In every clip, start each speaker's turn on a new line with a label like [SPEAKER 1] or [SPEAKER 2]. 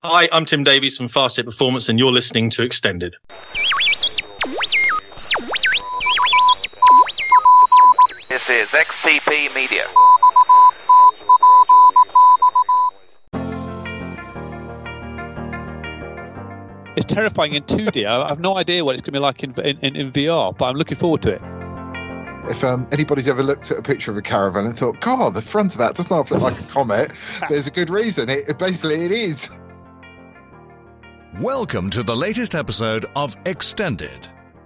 [SPEAKER 1] Hi, I'm Tim Davies from Fast Performance, and you're listening to Extended.
[SPEAKER 2] This is XTP Media.
[SPEAKER 3] It's terrifying in 2D. I have no idea what it's going to be like in VR, but I'm looking forward to it.
[SPEAKER 4] If anybody's ever looked at a picture of a caravan and thought, God, the front of that does not look like a comet, there's a good reason. It is.
[SPEAKER 5] Welcome to the latest episode of Extended.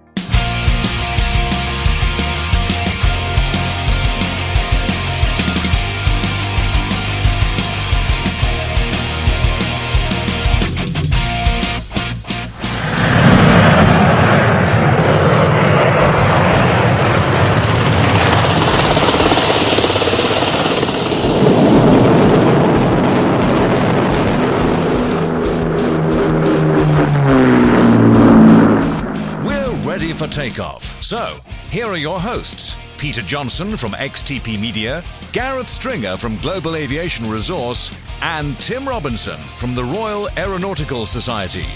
[SPEAKER 5] For takeoff. So, here are your hosts, Peter Johnson from XTP Media, Gareth Stringer from Global Aviation Resource, and Tim Robinson from the Royal Aeronautical Society.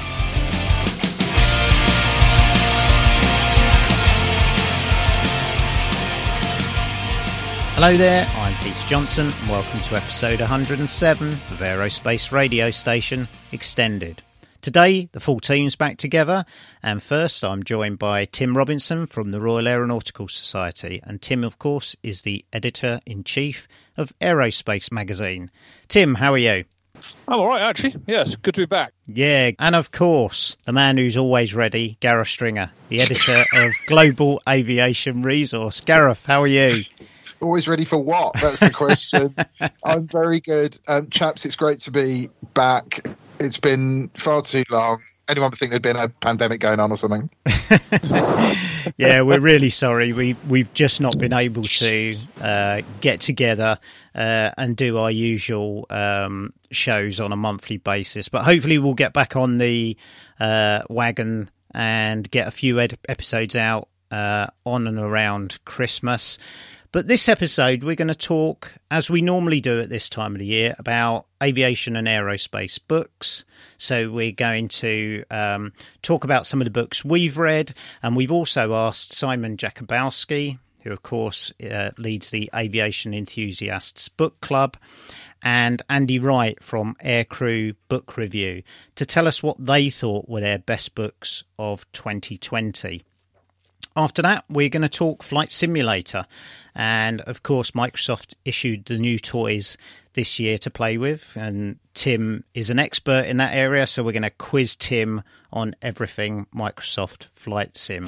[SPEAKER 6] Hello there, I'm Peter Johnson, and welcome to episode 107 of Aerospace Radio Station Extended. Today, the full team's back together, and first I'm joined by Tim Robinson from the Royal Aeronautical Society, and Tim, of course, is the Editor-in-Chief of Aerospace Magazine. Tim, how are you?
[SPEAKER 3] I'm all right, actually. Yes, good to be back.
[SPEAKER 6] Yeah, and of course, the man who's always ready, Gareth Stringer, the editor of Global Aviation Resource. Gareth, how are you?
[SPEAKER 4] Always ready for what? That's the question. I'm very good. Chaps, it's great to be back. It's been far too long. Anyone would think there'd been a pandemic going on or something.
[SPEAKER 6] Yeah, we're really sorry. We've just not been able to get together and do our usual shows on a monthly basis. But hopefully we'll get back on the wagon and get a few episodes out on and around Christmas. But this episode, we're going to talk, as we normally do at this time of the year, about aviation and aerospace books. So we're going to talk about some of the books we've read, and we've also asked Simon Jakubowski, who of course leads the Aviation Enthusiasts Book Club, and Andy Wright from Aircrew Book Review, to tell us what they thought were their best books of 2020. After that, we're going to talk Flight Simulator. And, of course, Microsoft issued the new toys this year to play with. And Tim is an expert in that area, so we're going to quiz Tim on everything Microsoft Flight Sim.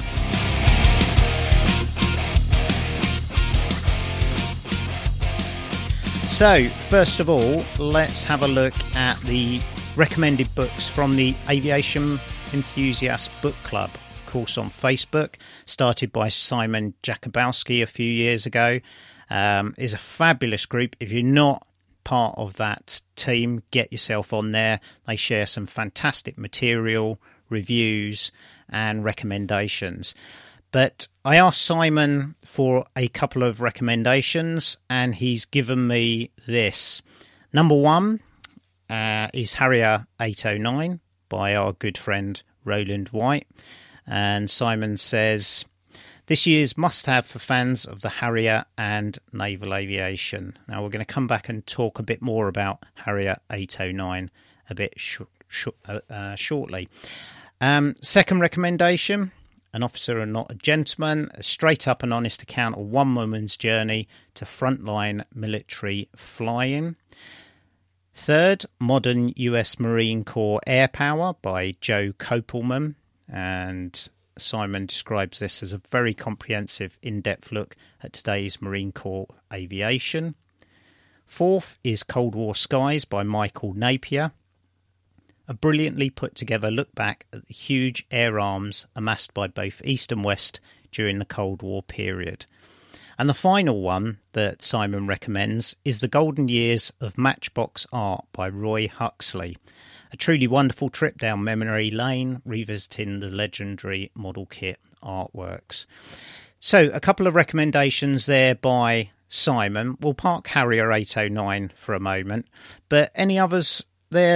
[SPEAKER 6] So, first of all, let's have a look at the recommended books from the Aviation Enthusiast Book Club. Course on Facebook, started by Simon Jakubowski a few years ago. Is a fabulous group. If you're not part of that team, get yourself on there. They share some fantastic material, reviews and recommendations. But I asked Simon for a couple of recommendations and he's given me this. Number one is Harrier 809 by our good friend Roland White. And Simon says, this year's must-have for fans of the Harrier and naval aviation. Now, we're going to come back and talk a bit more about Harrier 809 a bit shortly. Second recommendation, An Officer and Not a Gentleman, a straight-up and honest account of one woman's journey to frontline military flying. Third, Modern US Marine Corps Air Power by Joe Kopelman. And Simon describes this as a very comprehensive, in-depth look at today's Marine Corps aviation. Fourth is Cold War Skies by Michael Napier. A brilliantly put-together look back at the huge air arms amassed by both East and West during the Cold War period. And the final one that Simon recommends is The Golden Years of Matchbox Art by Roy Huxley. A truly wonderful trip down memory lane, revisiting the legendary model kit artworks. So, a couple of recommendations there by Simon. We'll park Harrier 809 for a moment. But any others there that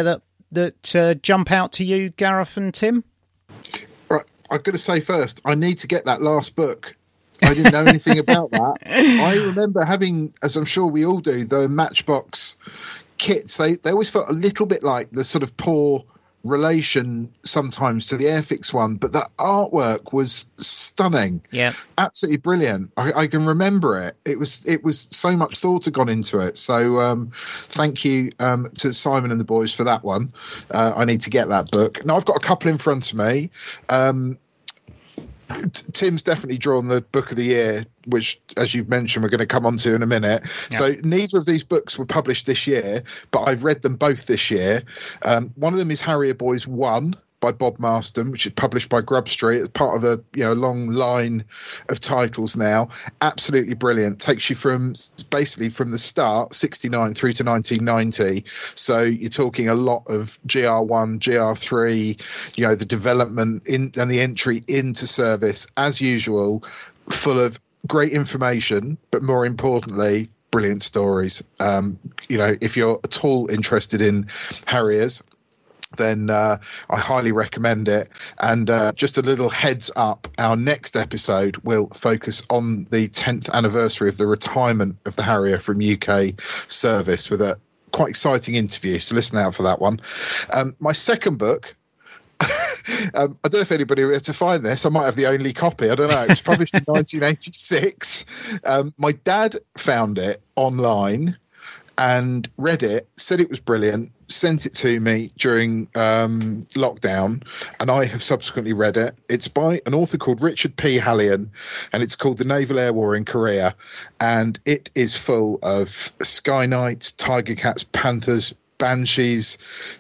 [SPEAKER 6] that jump out to you, Gareth and Tim?
[SPEAKER 4] Right, I've got to say first, I need to get that last book. I didn't know anything about that. I remember having, as I'm sure we all do, the Matchbox kits. They always felt a little bit like the sort of poor relation sometimes to the Airfix one, but the artwork was stunning.
[SPEAKER 6] Yeah,
[SPEAKER 4] absolutely brilliant. I can remember it. It was so much thought had gone into it. So thank you to Simon and the boys for that one. I need to get that book. Now I've got a couple in front of me. Tim's definitely drawn the book of the year, which, as you've mentioned, we're going to come on to in a minute. Yeah. So neither of these books were published this year, but I've read them both this year. One of them is Harrier Boys 1 by Bob Marston, which is published by Grub Street. It's part of a long line of titles now. Absolutely brilliant. Takes you from the start, 69 through to 1990. So you're talking a lot of GR1, GR3, the development and the entry into service, as usual, full of great information, but more importantly, brilliant stories. If you're at all interested in Harriers, then I highly recommend it. And just a little heads up, our next episode will focus on the 10th anniversary of the retirement of the Harrier from UK service with a quite exciting interview. So listen out for that one. My second book, I don't know if anybody will be able to find this. I might have the only copy. I don't know. It was published in 1986. My dad found it online and read it, said it was brilliant, sent it to me during lockdown, and I have subsequently read it. It's by an author called Richard P. Hallion, and it's called The Naval Air War in Korea, and it is full of Sky Knights, Tiger Cats, Panthers, Banshees,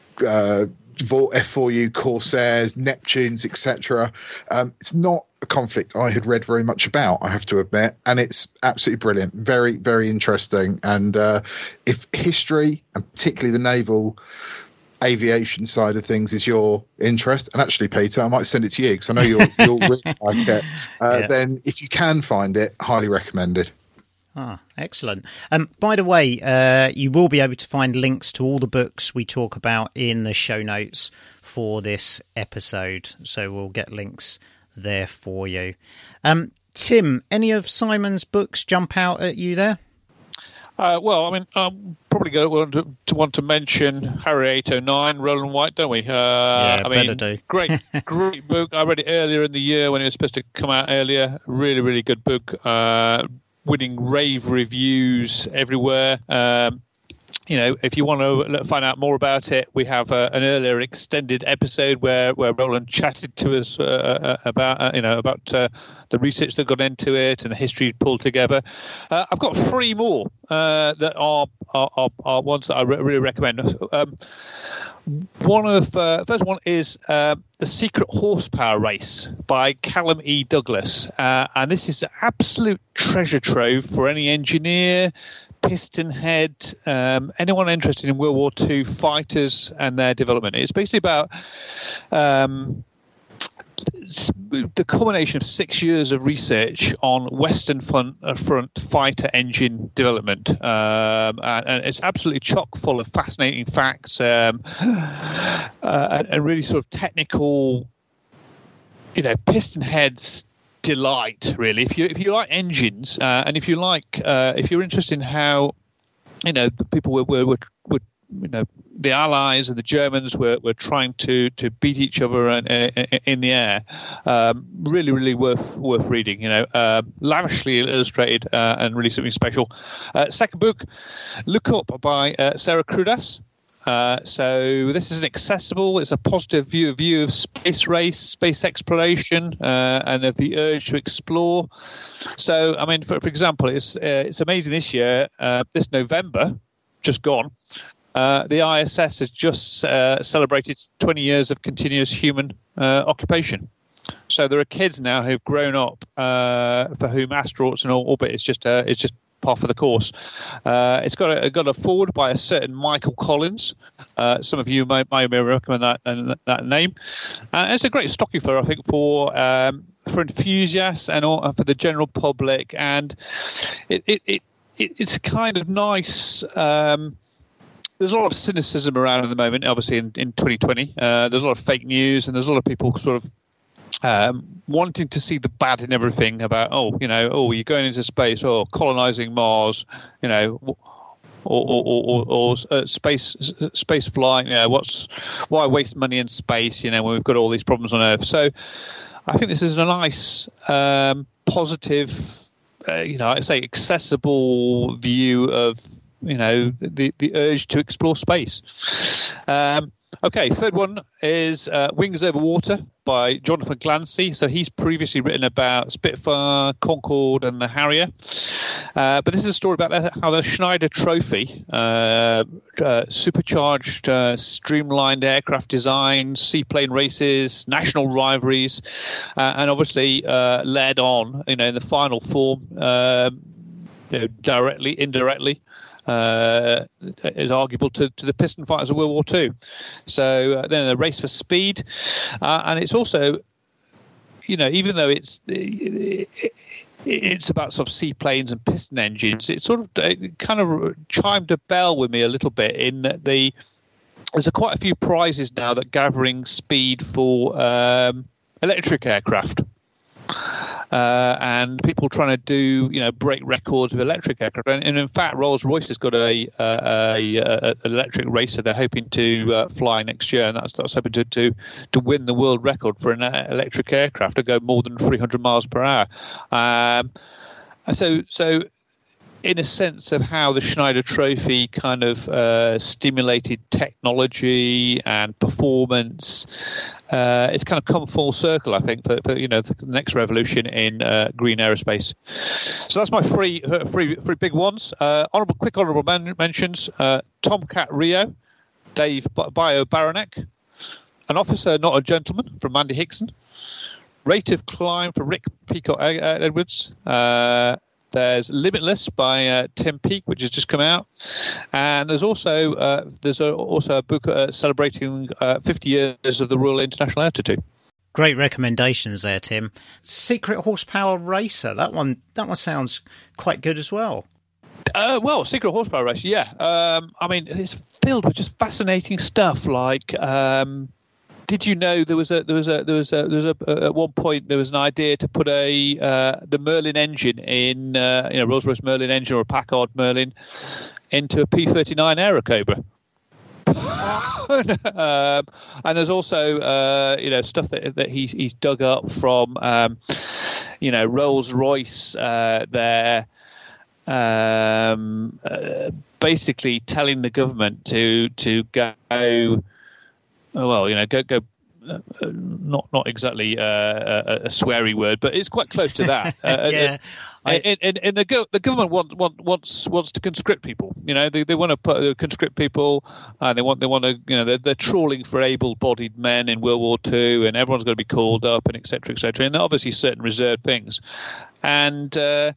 [SPEAKER 4] F4U Corsairs, Neptunes, etc. It's not a conflict I had read very much about, I have to admit, and it's absolutely brilliant, very, very interesting. And if history, and particularly the naval aviation side of things, is your interest, and actually, Peter, I might send it to you because I know you'll really like it, then if you can find it, highly recommended.
[SPEAKER 6] Excellent. By the way, you will be able to find links to all the books we talk about in the show notes for this episode. So we'll get links there for you. Tim, any of Simon's books jump out at you there?
[SPEAKER 3] Well, I mean, I'm probably going to want to mention Harrier 809, Roland White, don't we?
[SPEAKER 6] Better do.
[SPEAKER 3] Great book. I read it earlier in the year when it was supposed to come out earlier. Really, really good book. Winning rave reviews everywhere. If you want to find out more about it, we have an earlier extended episode where Roland chatted to us about the research that got into it and the history pulled together. I've got three more that are ones that I really recommend. First one is The Secret Horsepower Race by Callum E. Douglas. And this is an absolute treasure trove for any engineer, piston head, anyone interested in World War II fighters and their development. It's basically about the culmination of 6 years of research on Western Front fighter engine development, and it's absolutely chock full of fascinating facts and really sort of technical, piston heads delight. Really, if you like engines, and if you're interested in how the people were the Allies and the Germans were trying to beat each other in the air. Really, really worth reading. Lavishly illustrated and really something special. Second book, Look Up by Sarah Crudas. So this is accessible. It's a positive view of space race, space exploration, and of the urge to explore. So, I mean, for example, it's amazing this year. This November, just gone. The ISS has just celebrated 20 years of continuous human occupation. So there are kids now who've grown up for whom astronauts in orbit is just par for the course. It's got a foreword by a certain Michael Collins. Some of you may recommend that name. It's a great stocking filler, I think, for enthusiasts and for the general public. And it's kind of nice. there's a lot of cynicism around at the moment, obviously in 2020. There's a lot of fake news, and there's a lot of people sort of wanting to see the bad in everything about, you're going into space, or colonizing Mars, or space flight. Why waste money in space, when we've got all these problems on Earth. So I think this is a nice, positive, I say accessible view of, the urge to explore space. Okay, third one is Wings Over Water by Jonathan Glancy. So he's previously written about Spitfire, Concorde, and the Harrier. But this is a story about how the Schneider Trophy, supercharged, streamlined aircraft design, seaplane races, national rivalries, and obviously led on, in the final form, directly, indirectly. Is arguable to the piston fighters of World War II. So then the race for speed, and it's also, even though it's about sort of seaplanes and piston engines, it kind of chimed a bell with me a little bit in that there's quite a few prizes now that gathering speed for electric aircraft. And people trying to do, break records with electric aircraft. And in fact, Rolls-Royce has got a electric racer they're hoping to fly next year, and that's hoping to win the world record for an electric aircraft to go more than 300 miles per hour. So in a sense of how the Schneider Trophy kind of stimulated technology and performance, it's kind of come full circle, I think, for the next revolution in green aerospace. So that's my three big ones. Honourable mentions: Tomcat Rio, Dave Bio Baranek, An Officer Not a Gentleman from Mandy Hickson, Rate of Climb for Rick Peacock Edwards. There's Limitless by Tim Peake, which has just come out, and there's also a book celebrating 50 years of the Royal International Air Tattoo.
[SPEAKER 6] Great recommendations there, Tim. Secret Horsepower Racer. That one sounds quite good as well.
[SPEAKER 3] Secret Horsepower Racer, yeah. It's filled with just fascinating stuff like. Did you know there was at one point there was an idea to put the Merlin engine in Rolls-Royce Merlin engine or a Packard Merlin into a P-39 Aerocobra. And there's also stuff that he's dug up from Rolls-Royce there. Basically telling the government to go. Go. Not exactly a sweary word, but it's quite close to that.
[SPEAKER 6] Yeah.
[SPEAKER 3] And the government wants to conscript people. They want to conscript people. They want to. They're trawling for able-bodied men in World War II, and everyone's got to be called up, and etc. etc. And obviously certain reserved things, and.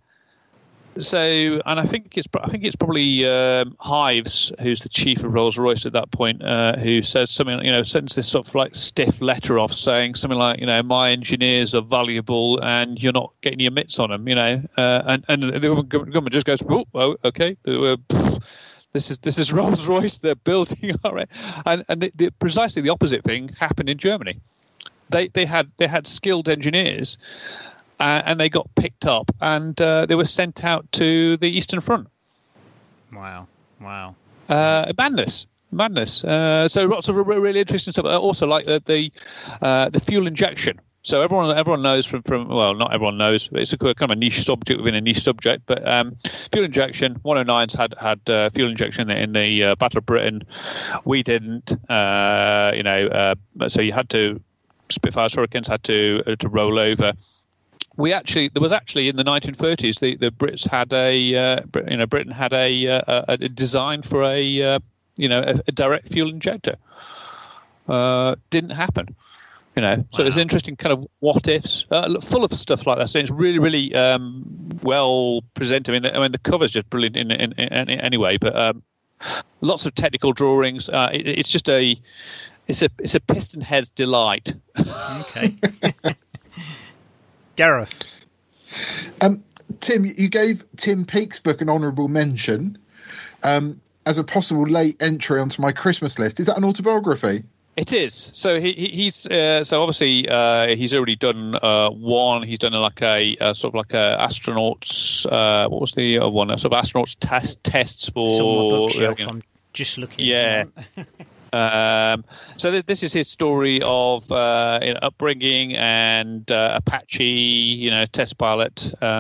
[SPEAKER 3] And I think it's probably Hives, who's the chief of Rolls-Royce at that point, who says something, sends this sort of like stiff letter off saying something like, my engineers are valuable and you're not getting your mitts on them, and the government just goes, oh, okay, this is Rolls-Royce, they're building, all right, and precisely the opposite thing happened in Germany. They had skilled engineers. And they got picked up, and they were sent out to the Eastern Front. Wow! Madness. So lots of really interesting stuff. Also, like the fuel injection. So everyone knows from not everyone knows. It's a kind of a niche subject within a niche subject. But fuel injection. 109s had fuel injection in the Battle of Britain. We didn't. So you had to. Spitfires, Hurricanes had to roll over. There was actually in the 1930s the Brits had Britain had a design for a direct fuel injector. Didn't happen. So there's interesting kind of what ifs, full of stuff like that. So it's really, really well presented. The cover's just brilliant in anyway. But lots of technical drawings. It's just a piston head's delight.
[SPEAKER 6] Okay. Gareth.
[SPEAKER 4] Tim, you gave Tim Peake's book an honourable mention. as a possible late entry onto my Christmas list. Is that an autobiography?
[SPEAKER 3] It is. So he's so obviously he's already done one. He's done like a sort of like a astronauts. What was the other one? Sort of astronauts tests for.
[SPEAKER 6] It's on my bookshelf. I'm just looking.
[SPEAKER 3] Yeah. So this is his story of upbringing and Apache, test pilot.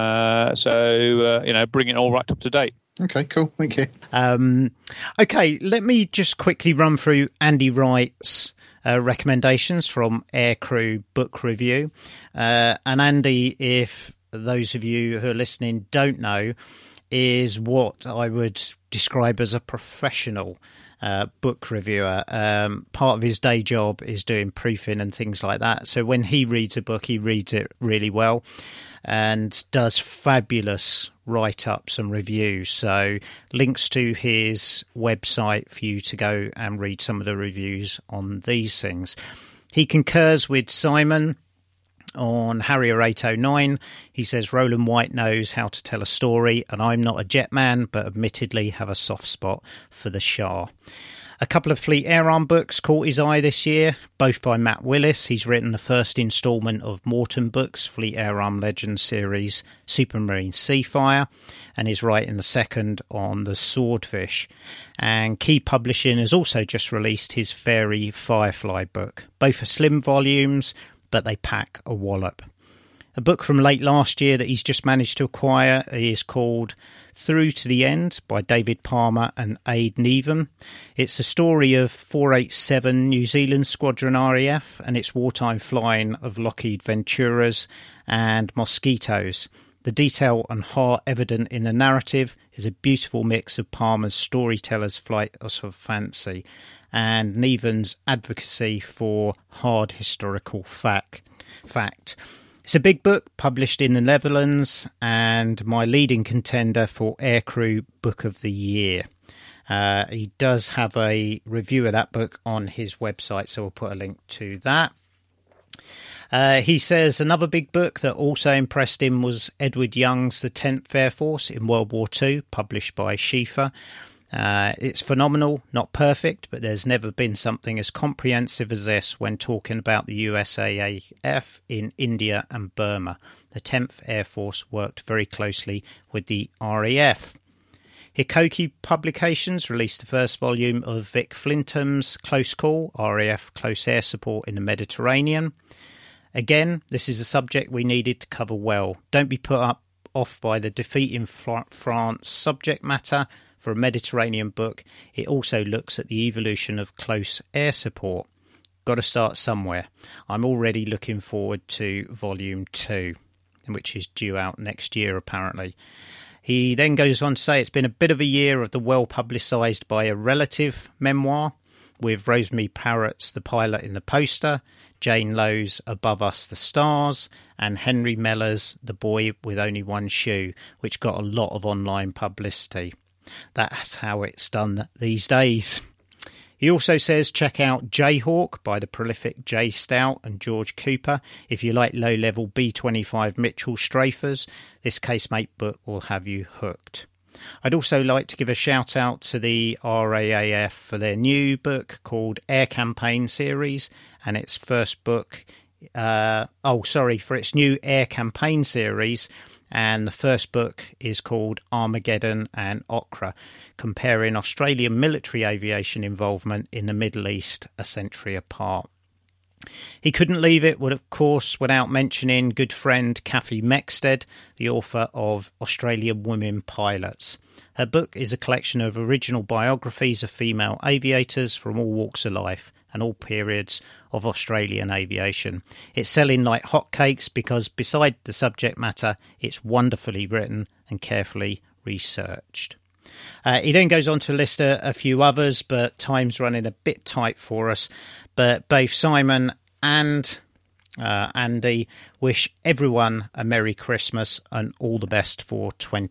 [SPEAKER 3] So bring it all right up to date.
[SPEAKER 4] Okay, cool. Thank you.
[SPEAKER 6] Okay, let me just quickly run through Andy Wright's recommendations from Aircrew Book Review. And Andy, if those of you who are listening don't know, is what I would describe as a professional book reviewer. Part of his day job is doing proofing and things like that. So when he reads a book, he reads it really well and does fabulous write-ups and reviews. So links to his website for you to go and read some of the reviews on these things. He concurs with Simon on Harrier 809. He says Roland White knows how to tell a story, and I'm not a jet man, but admittedly have a soft spot for the Shah. A couple of Fleet Air Arm books caught his eye this year, both by Matt Willis. He's written the first instalment of Morton Books' Fleet Air Arm Legends series, Supermarine Seafire, and is writing the second on the Swordfish. And Key Publishing has also just released his Fairy Firefly book. Both are slim volumes, but they pack a wallop. A book from late last year that he's just managed to acquire is called Through to the End by David Palmer and Aid Neven. It's a story of 487 New Zealand Squadron RAF and its wartime flying of Lockheed Venturas and Mosquitoes. The detail and heart evident in the narrative is a beautiful mix of Palmer's storyteller's flight of fancy and Neven's advocacy for hard historical fact. It's a big book published in the Netherlands and my leading contender for Aircrew Book of the Year. He does have a review of that book on his website, so we'll put a link to that. He says another big book that also impressed him was Edward Young's The 10th Air Force in World War II, published by Schiefer. It's phenomenal, not perfect, but there's never been something as comprehensive as this when talking about the USAAF in India and Burma. The 10th Air Force worked very closely with the RAF. Hikoki Publications released the first volume of Vic Flintom's Close Call, RAF Close Air Support in the Mediterranean. Again, this is a subject we needed to cover well. Don't be put off by the defeat in France subject matter. For a Mediterranean book, it also looks at the evolution of close air support. Got to start somewhere. I'm already looking forward to Volume 2, which is due out next year, apparently. He then goes on to say it's been a bit of a year of the well-publicised by a relative memoir, with Rosemary Parrott's The Pilot in the Poster, Jane Lowe's Above Us the Stars, and Henry Mellor's The Boy with Only One Shoe, which got a lot of online publicity. That's how it's done these days. He also says check out Jayhawk by the prolific Jay Stout and George Cooper. If you like low-level B-25 Mitchell strafers, this casemate book will have you hooked. I'd also like to give a shout out to the RAAF for their new book called Air Campaign Series and its first book. For its new Air Campaign Series. And the first book is called Armageddon and Okra, comparing Australian military aviation involvement in the Middle East a century apart. He couldn't leave it, of course, without mentioning good friend Kathy Mexted, the author of Australian Women Pilots. Her book is a collection of original biographies of female aviators from all walks of life and all periods of Australian aviation. It's selling like hotcakes because beside the subject matter, it's wonderfully written and carefully researched. He then goes on to list a few others, but time's running a bit tight for us. But both Simon and Andy wish everyone a Merry Christmas and all the best for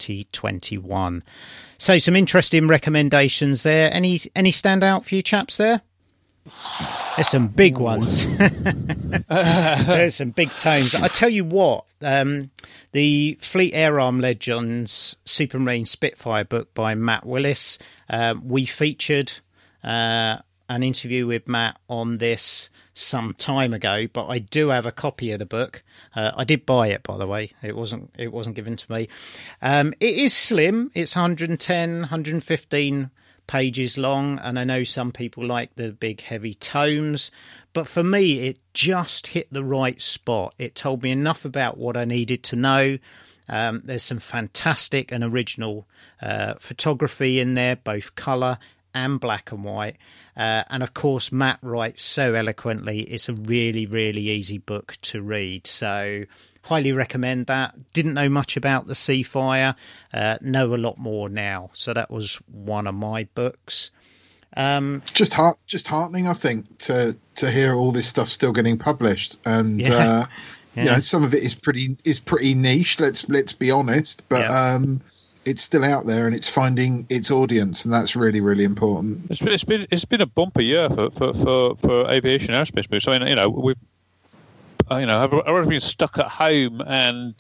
[SPEAKER 6] 2021. So some interesting recommendations there. Any standout for you chaps there? There's some big ones. There's some big tomes. I tell you what, the Fleet Air Arm Legends Supermarine Spitfire book by Matt Willis, we featured an interview with Matt on this some time ago, but I do have a copy of the book. I did buy it, by the way. It wasn't given to me. It is slim. It's 110, 115 pages long, and I know some people like the big heavy tomes, but for me it just hit the right spot. It told me enough about what I needed to know. There's some fantastic and original photography in there, both colour and black and white, and of course Matt writes so eloquently. It's a really, really easy book to read, so highly recommend that. Didn't know much about the Seafire, know a lot more now. So that was one of my books.
[SPEAKER 4] Just heartening, I think, to hear all this stuff still getting published, and
[SPEAKER 6] Yeah.
[SPEAKER 4] you know, some of it is pretty niche. Let's be honest, but it's still out there and it's finding its audience, and that's really, really important.
[SPEAKER 3] It's been a bumper year for aviation aerospace books. I mean, you know, we've I've been stuck at home, and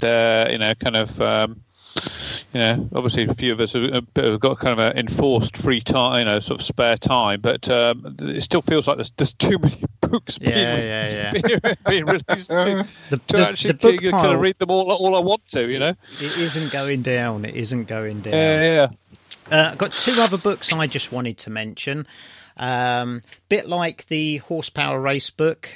[SPEAKER 3] obviously a few of us have got kind of an enforced free time, sort of spare time, but it still feels like there's too many books being released to actually
[SPEAKER 6] book
[SPEAKER 3] kind
[SPEAKER 6] pile,
[SPEAKER 3] of read them all I want to,
[SPEAKER 6] It isn't going down. I've got two other books I just wanted to mention. Bit like the Horsepower Race book,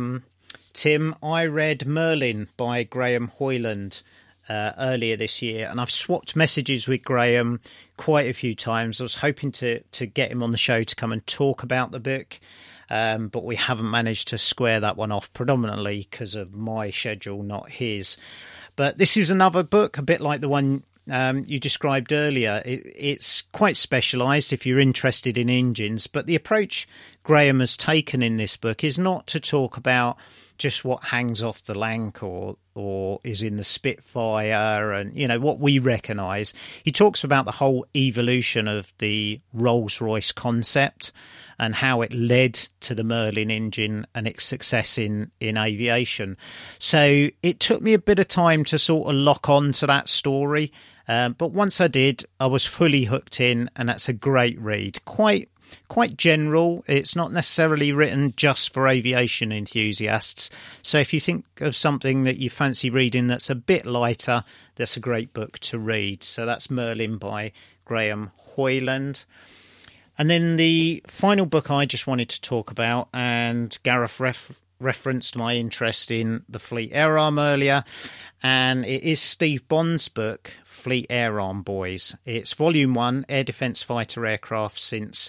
[SPEAKER 6] Tim, I read Merlin by Graham Hoyland earlier this year, and I've swapped messages with Graham quite a few times. I was hoping to get him on the show to come and talk about the book, but we haven't managed to square that one off, predominantly because of my schedule, not his. But this is another book, a bit like the one you described earlier. It's quite specialised if you're interested in engines, but the approach Graham has taken in this book is not to talk about just what hangs off the Lanc or is in the Spitfire and, what we recognise. He talks about the whole evolution of the Rolls-Royce concept and how it led to the Merlin engine and its success in aviation. So it took me a bit of time to sort of lock on to that story. But once I did, I was fully hooked in, and that's a great read. Quite general. It's not necessarily written just for aviation enthusiasts. So if you think of something that you fancy reading that's a bit lighter, that's a great book to read. So that's Merlin by Graham Hoyland. And then the final book I just wanted to talk about, and Gareth referenced my interest in the Fleet Air Arm earlier, and it is Steve Bond's book, Fleet Air Arm Boys. It's Volume 1, Air Defence Fighter Aircraft since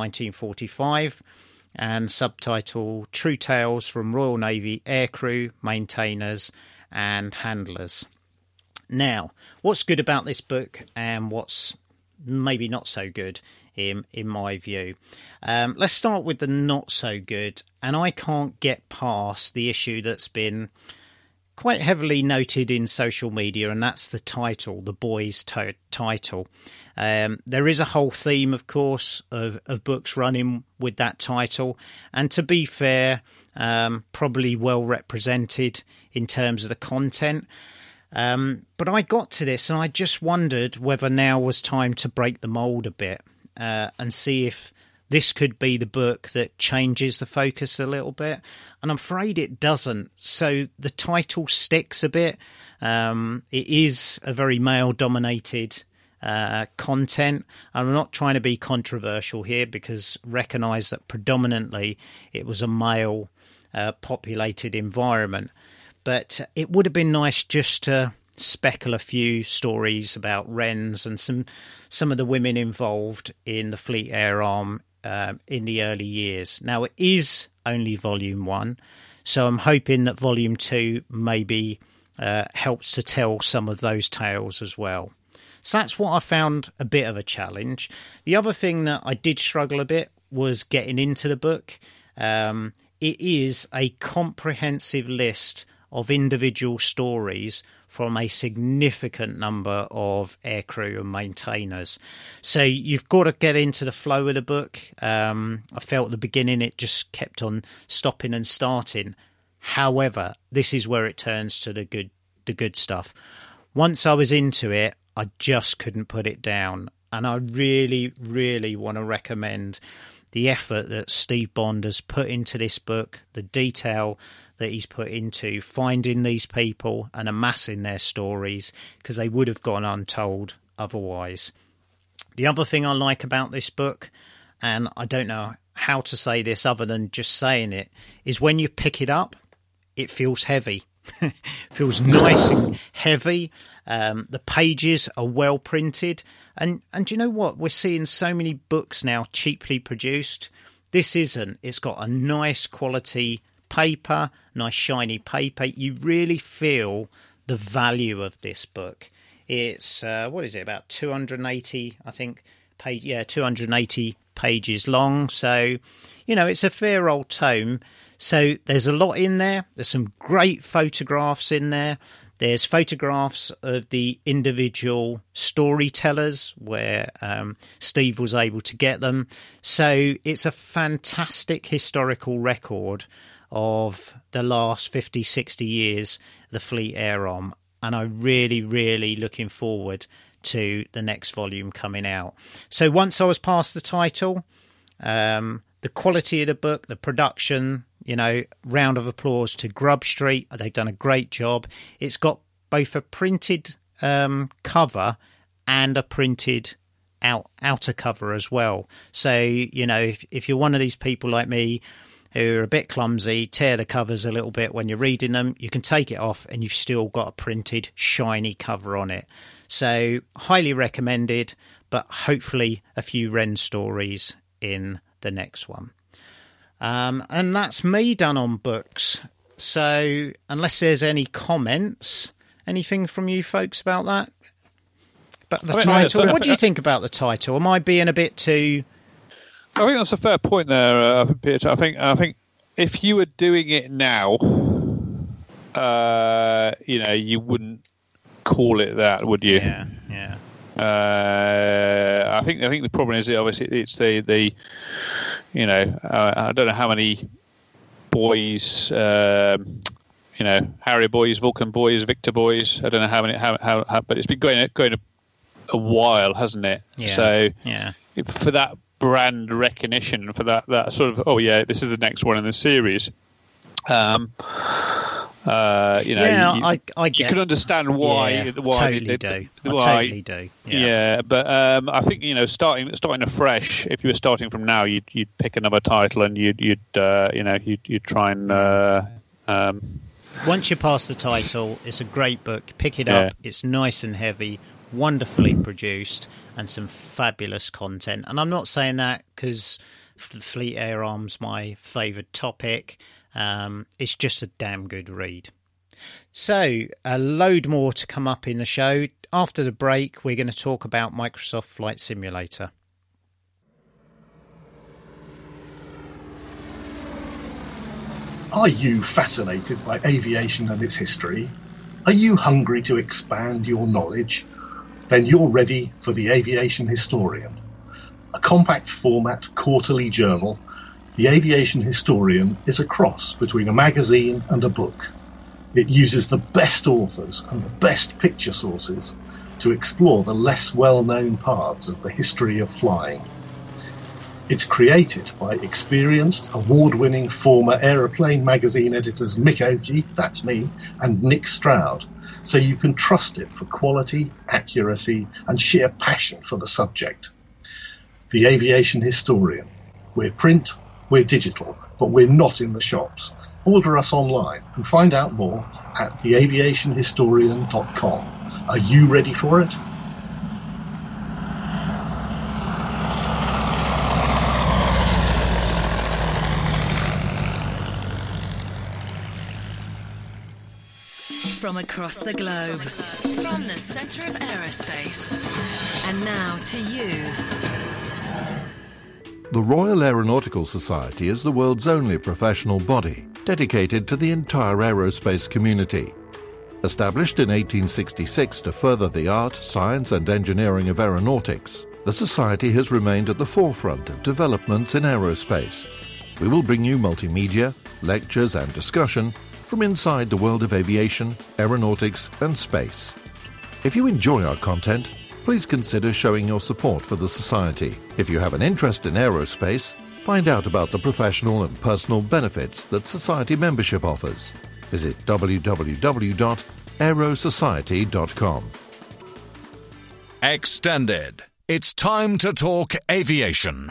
[SPEAKER 6] 1945, and subtitle True Tales from Royal Navy Aircrew, Maintainers and Handlers. Now, what's good about this book and what's maybe not so good in my view? Let's start with the not so good, and I can't get past the issue that's been quite heavily noted in social media, and that's the title, the boys' title. There is a whole theme, of course, of books running with that title, and to be fair, probably well represented in terms of the content. But I got to this and I just wondered whether now was time to break the mould a bit and see if this could be the book that changes the focus a little bit. And I'm afraid it doesn't. So the title sticks a bit. It is a very male-dominated content. I'm not trying to be controversial here, because recognise that predominantly it was a male populated environment. But it would have been nice just to speckle a few stories about Wrens and some of the women involved in the Fleet Air Arm in the early years. Now, it is only Volume 1, so I'm hoping that Volume 2 maybe helps to tell some of those tales as well. So that's what I found a bit of a challenge. The other thing that I did struggle a bit was getting into the book. It is a comprehensive list of individual stories from a significant number of aircrew and maintainers. So you've got to get into the flow of the book. I felt at the beginning it just kept on stopping and starting. However, this is where it turns to the good stuff. Once I was into it, I just couldn't put it down. And I really, really want to recommend the effort that Steve Bond has put into this book, the detail that he's put into finding these people and amassing their stories, because they would have gone untold otherwise. The other thing I like about this book, and I don't know how to say this other than just saying it, is when you pick it up, it feels heavy. It feels nice and heavy. The pages are well printed. And do you know what? We're seeing so many books now cheaply produced. This isn't. It's got a nice quality paper, nice shiny paper. You really feel the value of this book. It's, what is it, about 280, I think, 280 pages long. So, you know, it's a fair old tome. So there's a lot in there. There's some great photographs in there. There's photographs of the individual storytellers where Steve was able to get them. So it's a fantastic historical record of the last 50, 60 years, the Fleet Air Arm. And I'm really, really looking forward to the next volume coming out. So once I was past the title, the quality of the book, the production, you know, round of applause to Grub Street. They've done a great job. It's got both a printed cover and a printed outer cover as well. So, you know, if you're one of these people like me who are a bit clumsy, tear the covers a little bit when you're reading them, you can take it off and you've still got a printed shiny cover on it. So highly recommended, but hopefully a few Wren stories in the next one. And that's me done on books. So unless there's any comments, anything from you folks about that? But the title, what do you think about the title? Am I being a bit too...
[SPEAKER 3] I think that's a fair point there, Peter. I think if you were doing it now, you know, you wouldn't call it that, would you?
[SPEAKER 6] Yeah.
[SPEAKER 3] I think the problem is obviously it's the you know, I don't know how many boys, you know, Harrier boys, Vulcan boys, Victor boys. I don't know how many, how but it's been going a while, hasn't it?
[SPEAKER 6] Yeah.
[SPEAKER 3] So
[SPEAKER 6] yeah,
[SPEAKER 3] for that brand recognition, for that sort of, oh yeah, this is the next one in the series. You know,
[SPEAKER 6] yeah, I get.
[SPEAKER 3] You can understand why.
[SPEAKER 6] Yeah,
[SPEAKER 3] why
[SPEAKER 6] I totally do.
[SPEAKER 3] Yeah, but I think, you know, starting afresh. If you were starting from now, you'd pick another title and you'd try and.
[SPEAKER 6] Once you pass the title, it's a great book. Pick it up. It's nice and heavy, wonderfully produced, and some fabulous content. And I'm not saying that because Fleet Air Arm's my favourite topic. It's just a damn good read. So a load more to come up in the show. After the break, we're going to talk about Microsoft Flight Simulator.
[SPEAKER 7] Are you fascinated by aviation and its history? Are you hungry to expand your knowledge? Then you're ready for the Aviation Historian. A compact format quarterly journal, the Aviation Historian is a cross between a magazine and a book. It uses the best authors and the best picture sources to explore the less well-known paths of the history of flying. It's created by experienced, award-winning former Aeroplane magazine editors Mick Ogie, that's me, and Nick Stroud, so you can trust it for quality, accuracy, and sheer passion for the subject. The Aviation Historian. We're print, we're digital, but we're not in the shops. Order us online and find out more at theaviationhistorian.com. Are you ready for it?
[SPEAKER 8] From across the globe, from the centre of aerospace, and now to you.
[SPEAKER 9] The Royal Aeronautical Society is the world's only professional body dedicated to the entire aerospace community. Established in 1866 to further the art, science and engineering of aeronautics, the Society has remained at the forefront of developments in aerospace. We will bring you multimedia, lectures and discussion from inside the world of aviation, aeronautics and space. If you enjoy our content, please consider showing your support for the Society. If you have an interest in aerospace, find out about the professional and personal benefits that Society membership offers. Visit www.aerosociety.com.
[SPEAKER 5] Extended. It's time to talk aviation.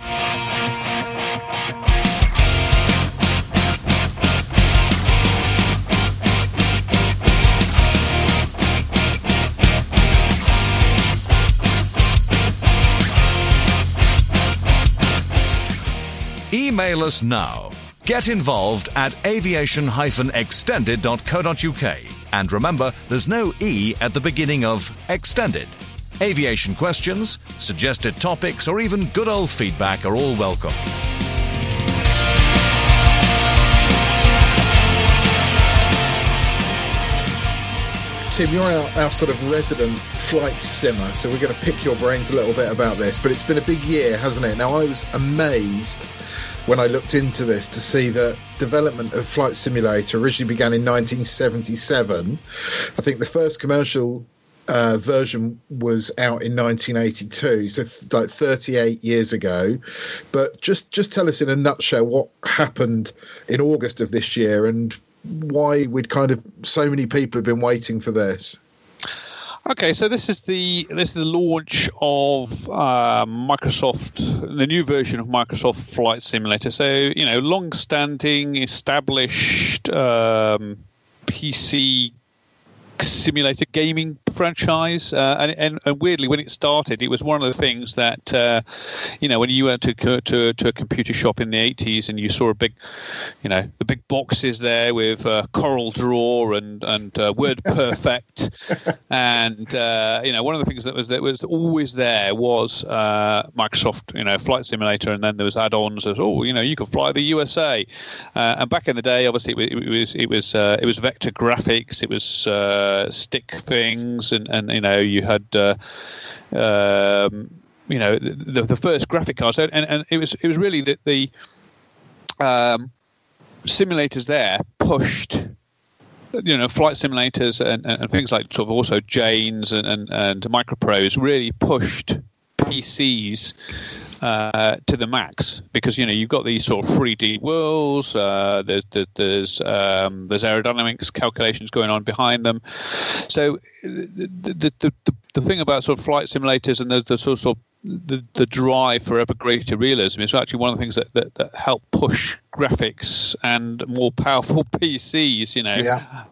[SPEAKER 5] Email us now. Get involved at aviation-extended.co.uk. And remember, there's no E at the beginning of Extended. Aviation questions, suggested topics, or even good old feedback are all welcome.
[SPEAKER 4] Tim, you're our sort of resident flight simmer, so we're going to pick your brains a little bit about this. But it's been a big year, hasn't it? Now, I was amazed when I looked into this to see that development of Flight Simulator originally began in 1977. I think the first commercial version was out in 1982, so like 38 years ago. But just tell us in a nutshell what happened in August of this year and why so many people have been waiting for this.
[SPEAKER 3] Okay, so this is the launch of Microsoft, the new version of Microsoft Flight Simulator. So, long-standing, established PC simulator gaming franchise, and weirdly, when it started, it was one of the things that when you went to a computer shop in the 80s and you saw the big boxes there with Coral Draw and WordPerfect, and one of the things that was always there was Microsoft Flight Simulator, and then there was add-ons as you can fly the USA, and back in the day, obviously it was vector graphics, it was stick things, and you had the first graphic cards, and it was really that the simulators there pushed flight simulators and things like sort of also Janes and Micropros really pushed PCs to the max, because you've got these sort of 3D worlds. There's aerodynamics calculations going on behind them. So the thing about sort of flight simulators and the sort of the drive for ever greater realism is actually one of the things that help push graphics and more powerful PCs.
[SPEAKER 4] Yeah.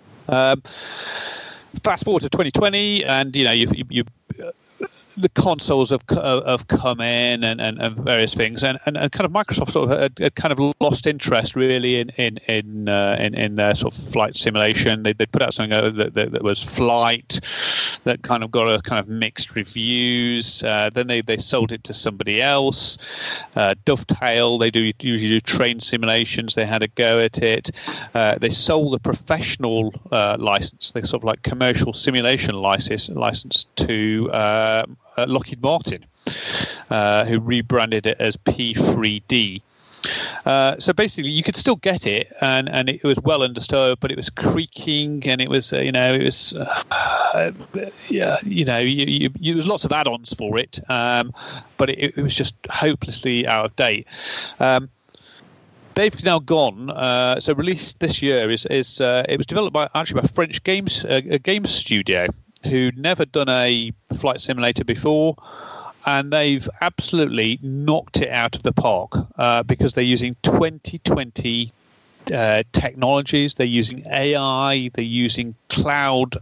[SPEAKER 3] Fast forward to 2020, and you the consoles have come in and various things, and kind of Microsoft sort of had kind of lost interest really in their sort of flight simulation. They put out something that was Flight, that kind of got a kind of mixed reviews. Then they sold it to somebody else. Dovetail, they usually do train simulations. They had a go at it. They sold the professional license, the sort of like commercial simulation license to Lockheed Martin, who rebranded it as P3D. So basically, you could still get it, and it was well understood, but it was creaking, and it was there was lots of add-ons for it, but it was just hopelessly out of date. They've now gone. So released this year it was developed by a French games studio who'd never done a flight simulator before, and they've absolutely knocked it out of the park because they're using 2020 technologies. They're using AI. They're using cloud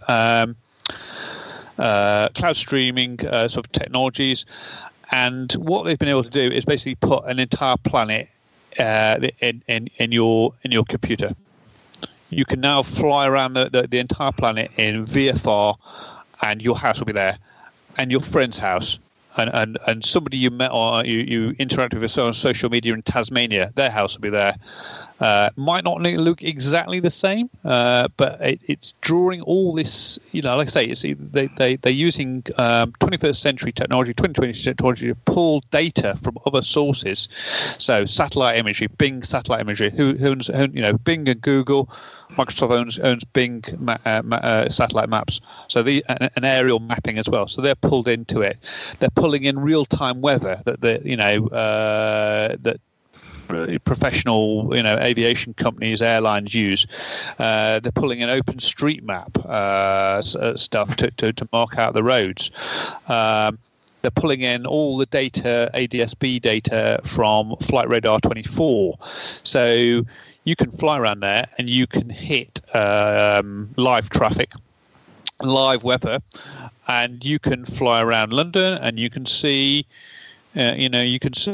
[SPEAKER 3] streaming sort of technologies, and what they've been able to do is basically put an entire planet in your computer. You can now fly around the entire planet in VFR, and your house will be there, and your friend's house, and somebody you met or you interacted with on social media in Tasmania, their house will be there. Might not look exactly the same, but it's drawing all this, like I say, they're using 21st century technology, 2020 technology to pull data from other sources. So satellite imagery, Bing satellite imagery, who owns, Bing and Google. Microsoft owns Bing satellite maps, so an aerial mapping as well. So they're pulled into it. They're pulling in real-time weather that that professional aviation companies, airlines use. They're pulling in OpenStreetMap stuff to mark out the roads. They're pulling in all the data, ADS-B data from Flight Radar 24. So you can fly around there and you can hit live traffic, live weather, and you can fly around London and you can see, BA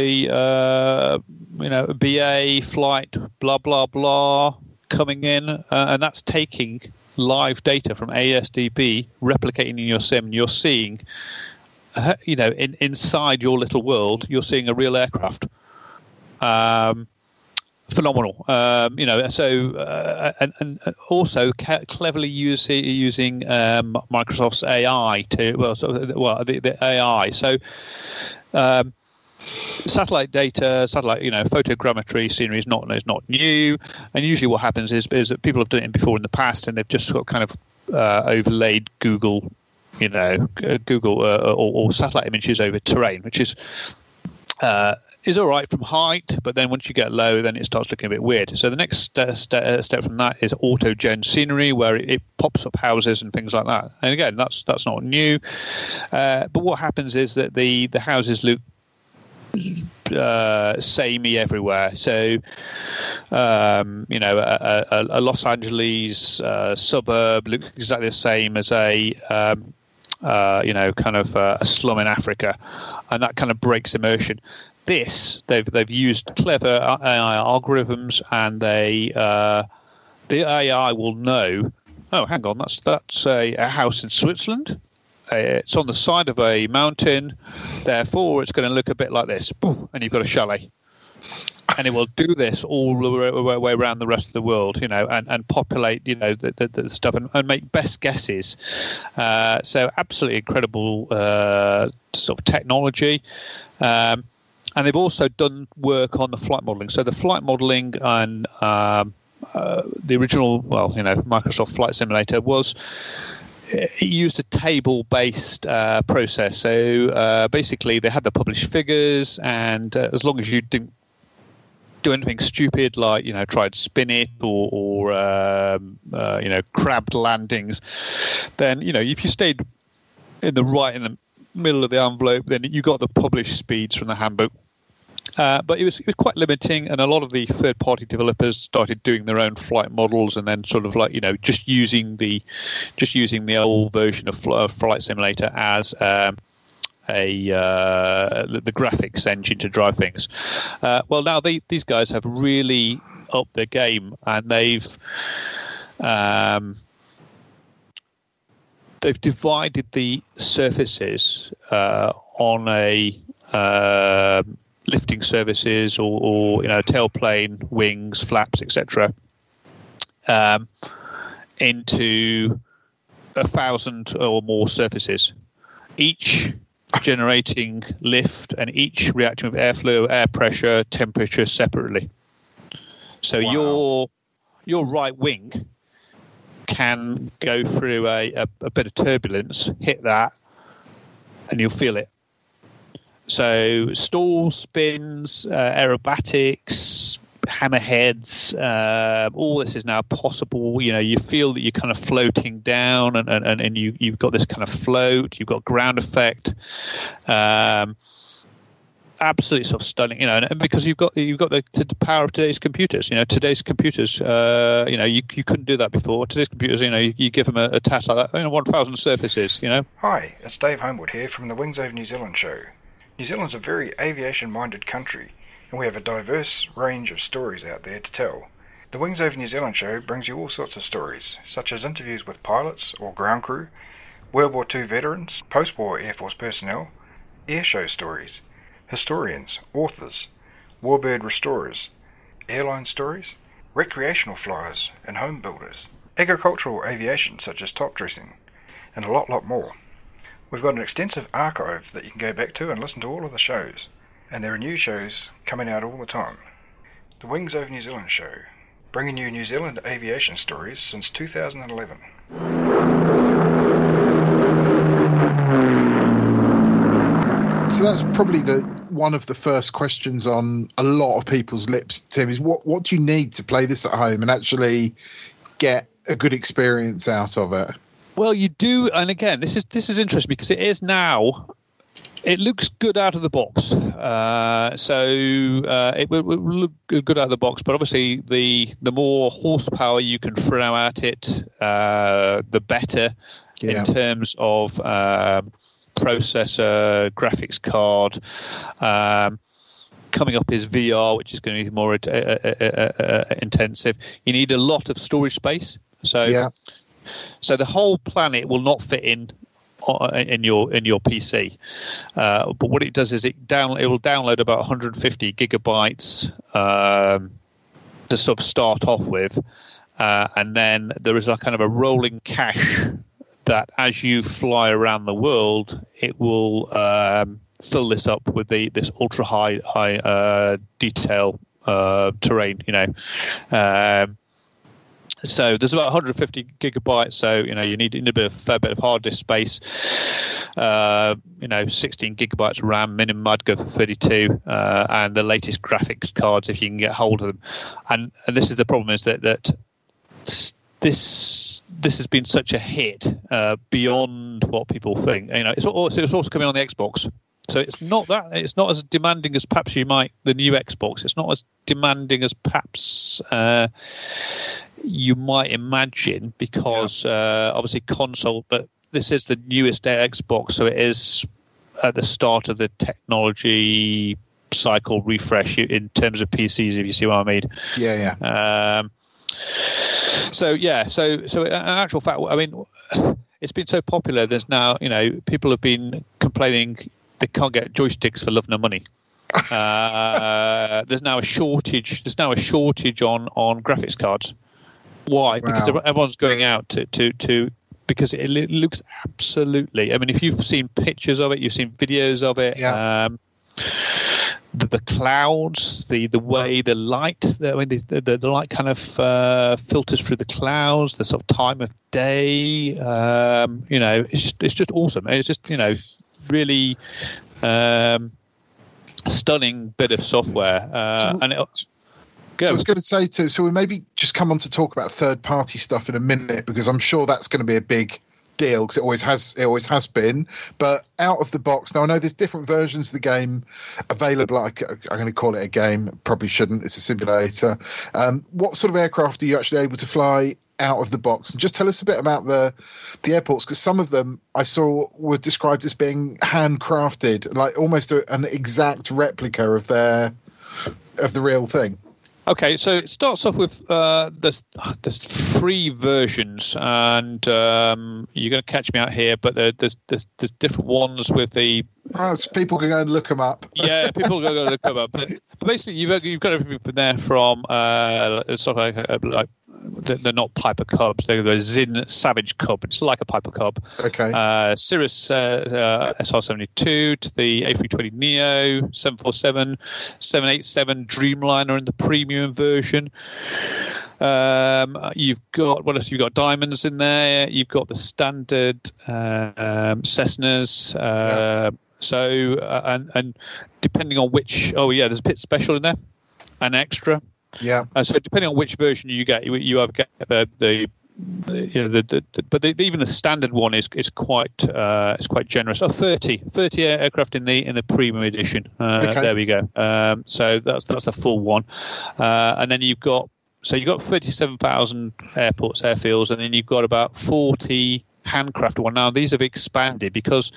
[SPEAKER 3] flight, blah, blah, blah, coming in. And that's taking live data from ASDB, replicating in your sim. You're seeing, inside your little world, you're seeing a real aircraft. Phenomenal, and also cleverly using Microsoft's AI the AI. So satellite data, photogrammetry scenery is not new, and usually what happens is that people have done it before in the past, and they've just sort of kind of overlaid Google, or satellite images over terrain, which is all right from height, but then once you get low, then it starts looking a bit weird. So the next step from that is auto-gen scenery, where it pops up houses and things like that. And again, that's not new. But what happens is that the houses look samey everywhere. So, a Los Angeles suburb looks exactly the same as a slum in Africa, and that kind of breaks immersion. This they've used clever AI algorithms, and the AI will know. Oh, hang on, that's a house in Switzerland. It's on the side of a mountain, therefore it's going to look a bit like this. Boom, and you've got a chalet, and it will do this all the way around the rest of the world, and populate, the stuff and make best guesses. So absolutely incredible sort of technology. And they've also done work on the flight modeling. So the flight modeling and the original, Microsoft Flight Simulator it used a table-based process. So basically, they had the published figures, and as long as you didn't do anything stupid like try to spin it or crabbed landings, then if you stayed in the middle of the envelope, then you got the published speeds from the handbook. But it was quite limiting, and a lot of the third-party developers started doing their own flight models, and then sort of just using the old version of Flight Simulator as the graphics engine to drive things. Well, now these guys have really upped their game, and they've divided the surfaces on a lifting surfaces or tailplane, wings, flaps, etc. Into 1,000 or more surfaces, each generating lift and each reacting with airflow, air pressure, temperature separately. So your right wing can go through a bit of turbulence, hit that, and you'll feel it. So stalls, spins, aerobatics, hammerheads, all this is now possible. You feel that you're kind of floating down, and you've got this kind of float. You've got ground effect. Absolutely sort of stunning, and because you've got the power of today's computers. Today's computers, you couldn't do that before. Today's computers, you give them a task like that, 1,000 surfaces.
[SPEAKER 10] Hi, it's Dave Homewood here from the Wings Over New Zealand show. New Zealand's a very aviation-minded country, and we have a diverse range of stories out there to tell. The Wings Over New Zealand show brings you all sorts of stories, such as interviews with pilots or ground crew, World War II veterans, post-war Air Force personnel, airshow stories, historians, authors, warbird restorers, airline stories, recreational flyers and home builders, agricultural aviation such as top dressing, and a lot more. We've got an extensive archive that you can go back to and listen to all of the shows, and there are new shows coming out all the time. The Wings Over New Zealand Show, bringing you New Zealand aviation stories since 2011.
[SPEAKER 4] So that's probably one of the first questions on a lot of people's lips, Tim, is what do you need to play this at home and actually get a good experience out of it?
[SPEAKER 3] Well, you do, and again, this is interesting because it is now. It looks good out of the box, it will look good out of the box. But obviously, the more horsepower you can throw at it, the better in terms of processor, graphics card. Coming up is VR, which is going to be more intensive. You need a lot of storage space, so the whole planet will not fit in your PC. But what it does is it will download about 150 gigabytes to sort of start off with, and then there is a kind of a rolling cache that as you fly around the world, it will fill this up with this ultra high detail terrain. So there's about 150 gigabytes. So you need a fair bit of hard disk space. 16 gigabytes RAM minimum. I'd go for 32, and the latest graphics cards if you can get hold of them. And this is the problem, is that this has been such a hit beyond what people think. It's also coming on the Xbox. So it's not as demanding as perhaps the new Xbox. It's not as demanding as perhaps you might imagine, because obviously console, but this is the newest Xbox, so it is at the start of the technology cycle refresh in terms of PCs, if you see what I mean. So in actual fact, I mean, it's been so popular. There's now, people have been complaining they can't get joysticks for love nor money. There's now a shortage. On graphics cards. Why? Wow. Because everyone's going out to because it looks absolutely. I mean, if you've seen pictures of it, you've seen videos of it. Yeah. The clouds, the way the light, the light kind of filters through the clouds, the sort of time of day. It's just awesome. It's just really stunning bit of software.
[SPEAKER 4] So I was going to say too. So we maybe just come on to talk about third-party stuff in a minute, because I'm sure that's going to be a big deal, because it always has been. But out of the box, now I know there's different versions of the game available. I'm going to call it a game, probably shouldn't, it's a simulator. What sort of aircraft are you actually able to fly out of the box? And just tell us a bit about the airports, because some of them I saw were described as being handcrafted, like almost an exact replica of the real thing.
[SPEAKER 3] Okay, so it starts off with there's 3 versions, and you're going to catch me out here, but there's different ones with the.
[SPEAKER 4] So people can go and look them up.
[SPEAKER 3] Yeah, people can go and look them up. But basically, you've got everything from there from sort of like they're not Piper Cubs, they're the Zin Savage Cub. It's like a Piper Cub.
[SPEAKER 4] Okay.
[SPEAKER 3] Cirrus SR-72 to the A320neo, 747, 787 Dreamliner in the premium version. You've got, what else? You've got Diamonds in there. You've got the standard Cessnas. And depending on which, there's a Pit Special in there, an extra.
[SPEAKER 4] Yeah.
[SPEAKER 3] So depending on which version you get, you either get but even the standard one is quite generous. 30 aircraft in the premium edition. Okay. There we go. So that's the full one, and then you've got 37,000 airfields, and then you've got about 40 handcrafted ones. Now these have expanded because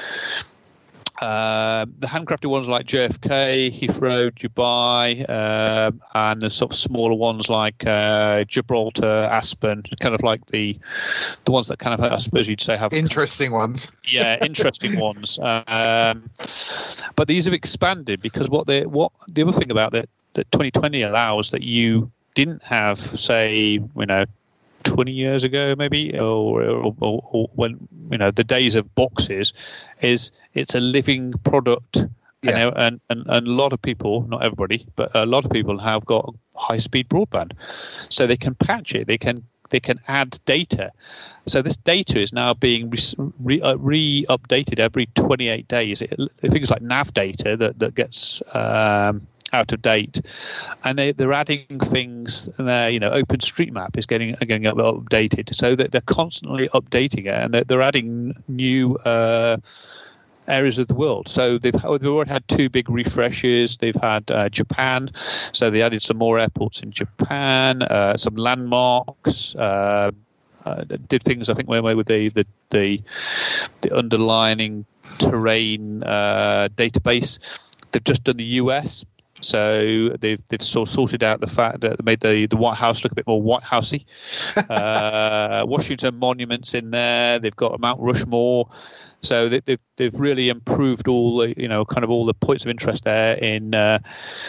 [SPEAKER 3] the handcrafted ones like JFK, Heathrow, Dubai, and the sort of smaller ones like Gibraltar, Aspen, kind of like the ones that kind of, I suppose you'd say, have
[SPEAKER 4] interesting ones.
[SPEAKER 3] Yeah, interesting ones. But these have expanded because what the other thing about that 2020 allows that you didn't have, say, 20 years ago, maybe, or when the days of boxes, is it's a living product.
[SPEAKER 4] Yeah.
[SPEAKER 3] And a lot of people, not everybody, but a lot of people have got high-speed broadband, so they can patch it. They can add data. So this data is now being re-updated every 28 days. Things like nav data that gets out of date, and they're adding things. And OpenStreetMap is getting updated, so that they're constantly updating it, and they're adding new areas of the world. So they've already had 2 big refreshes. They've had Japan, so they added some more airports in Japan, some landmarks. Did things, I think, with the underlying terrain database. They've just done the US. So they've sort of sorted out the fact that they made the White House look a bit more White Housey. Washington Monuments in there. They've got Mount Rushmore. So they've really improved all the points of interest there in the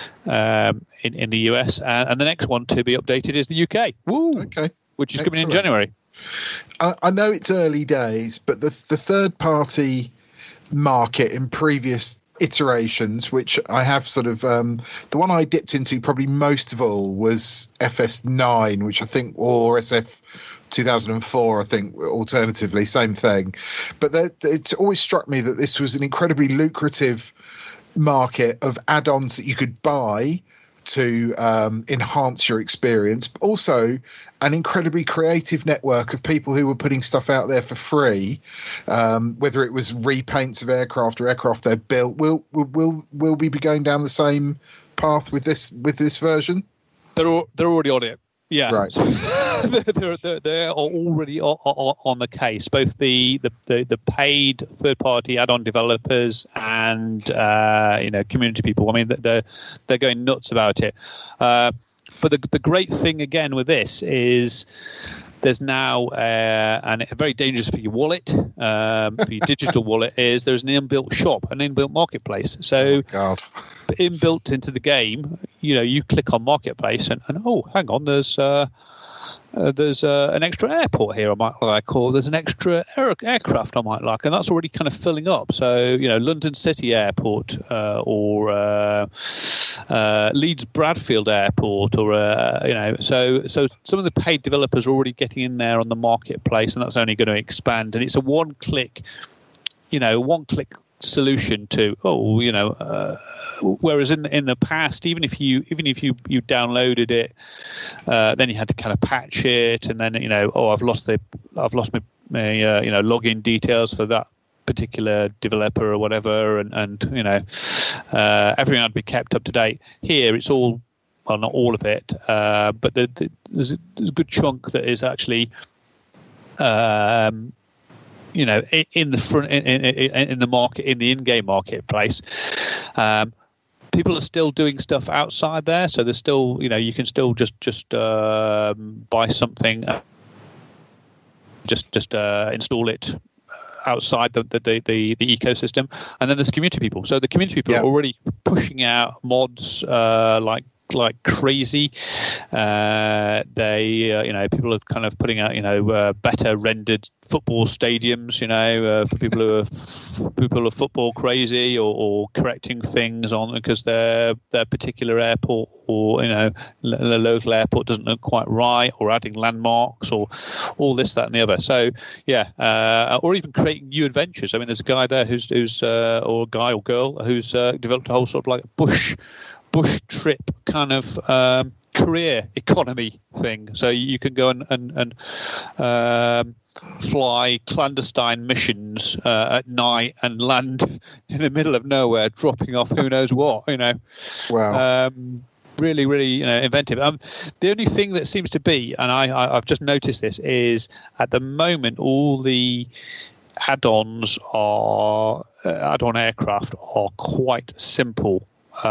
[SPEAKER 3] US. And the next one to be updated is the UK. Woo!
[SPEAKER 4] Okay.
[SPEAKER 3] Which is coming in January.
[SPEAKER 4] I know it's early days, but the third party market in previous iterations, which I have sort of the one I dipped into probably most of all was FS9, which I think, or SF 2004, I think, alternatively, same thing. But it's always struck me that this was an incredibly lucrative market of add-ons that you could buy to enhance your experience, but also an incredibly creative network of people who were putting stuff out there for free, whether it was repaints of aircraft or aircraft they're built. Will we be going down the same path with this version?
[SPEAKER 3] They're already on it. Yeah,
[SPEAKER 4] right.
[SPEAKER 3] They're already on the case. Both the paid third-party add-on developers and community people. I mean, they're going nuts about it. But the great thing again with this is there's now and very dangerous for your wallet, for your digital wallet, is there's an inbuilt shop, an inbuilt marketplace. So inbuilt into the game, you click on marketplace and oh, hang on, there's an extra airport here I might like, or there's an extra aircraft I might like, and that's already kind of filling up. So London City Airport or Leeds Bradfield Airport, or so some of the paid developers are already getting in there on the marketplace, and that's only going to expand. And it's a one-click solution to whereas in the past, even if you downloaded it, then you had to kind of patch it, and then I've lost my login details for that particular developer or whatever, and everything had to be kept up to date. Here it's all, well, not all of it, but there's a good chunk that is actually in the front, in the market, in the in-game marketplace. People are still doing stuff outside there, so there's still, you can still just buy something, just install it outside the ecosystem. And then there's community people. So the community people are already pushing out mods like crazy. People are kind of putting out better rendered football stadiums, for people who are football crazy, or correcting things on because their particular airport or the local airport doesn't look quite right, or adding landmarks, or all this, that, and the other. So or even creating new adventures. I mean, there's a guy there who's or a guy or girl who's developed a whole sort of like bush trip kind of career economy thing. So you can go and fly clandestine missions at night and land in the middle of nowhere, dropping off who knows what.
[SPEAKER 4] Wow.
[SPEAKER 3] Really, really, inventive. The only thing that seems to be, and I've just noticed this, is at the moment all the add-on aircraft are quite simple.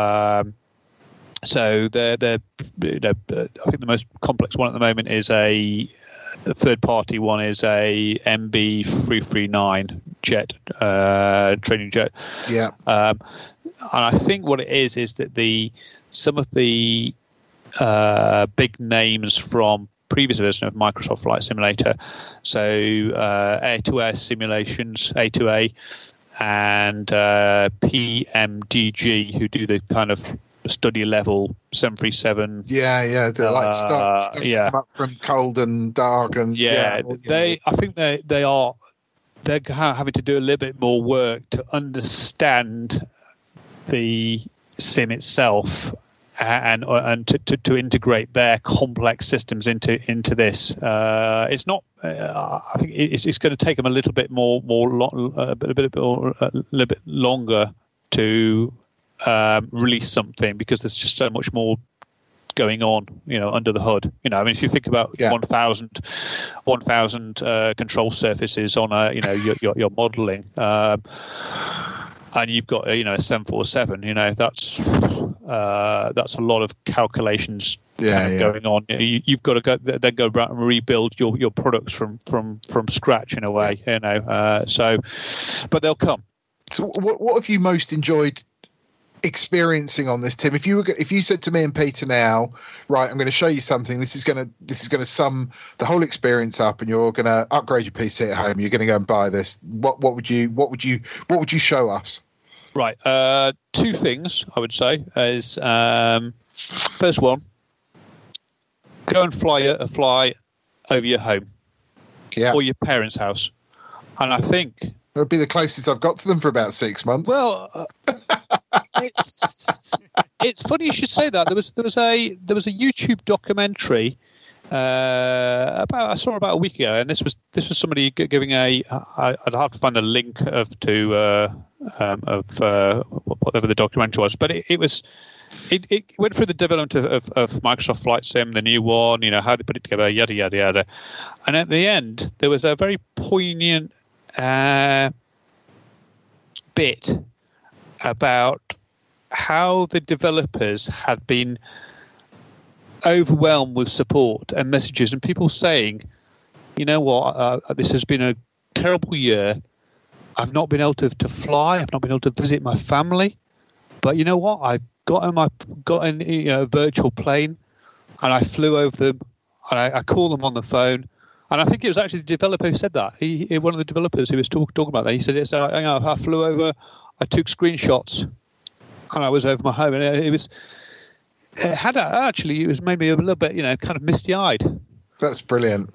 [SPEAKER 3] So they're I think the most complex one at the moment is a third-party one, is a MB339 jet, training jet. Yeah. And I think what it is that some of the big names from previous version of Microsoft Flight Simulator. So air-to-air simulations, A2A, and PMDG, who do the kind of study level 737.
[SPEAKER 4] Yeah. They're like starting them up from cold and dark, and
[SPEAKER 3] I think they're having to do a little bit more work to understand the sim itself and to integrate their complex systems into this. It's not. I think it's going to take them a little bit a little bit longer to release something, because there's just so much more going on, under the hood. I mean, if you think about 1,000 control surfaces on your modelling, and you've got a 747, that's a lot of calculations going on. You've got to go back and rebuild your products from scratch in a way, So, but they'll come.
[SPEAKER 4] So, what have you most enjoyed experiencing on this, Tim? If you said to me and Peter now, right, I'm going to show you something, this is going to sum the whole experience up, and you're going to upgrade your PC at home, you're going to go and buy this, what would you show us?
[SPEAKER 3] Right, two things I would say is, first one, go and fly over your home, or your parents' house, and I think it
[SPEAKER 4] would be the closest I've got to them for about 6 months.
[SPEAKER 3] Well, it's funny you should say that. There was a YouTube documentary I saw about a week ago, and this was somebody giving I'd have to find the link of whatever the documentary was, but it went through the development of Microsoft Flight Sim, the new one, how they put it together, yada yada yada, and at the end there was a very poignant bit about how the developers had been overwhelmed with support and messages, and people saying, this has been a terrible year. I've not been able to fly. I've not been able to visit my family. But you know what? I've got in a virtual plane, and I flew over them, and I called them on the phone. And I think it was actually the developer who said that. One of the developers who was talking about that. He said, I flew over, I took screenshots, and I was over my home, and it was made me a little bit, kind of misty-eyed.
[SPEAKER 4] That's brilliant.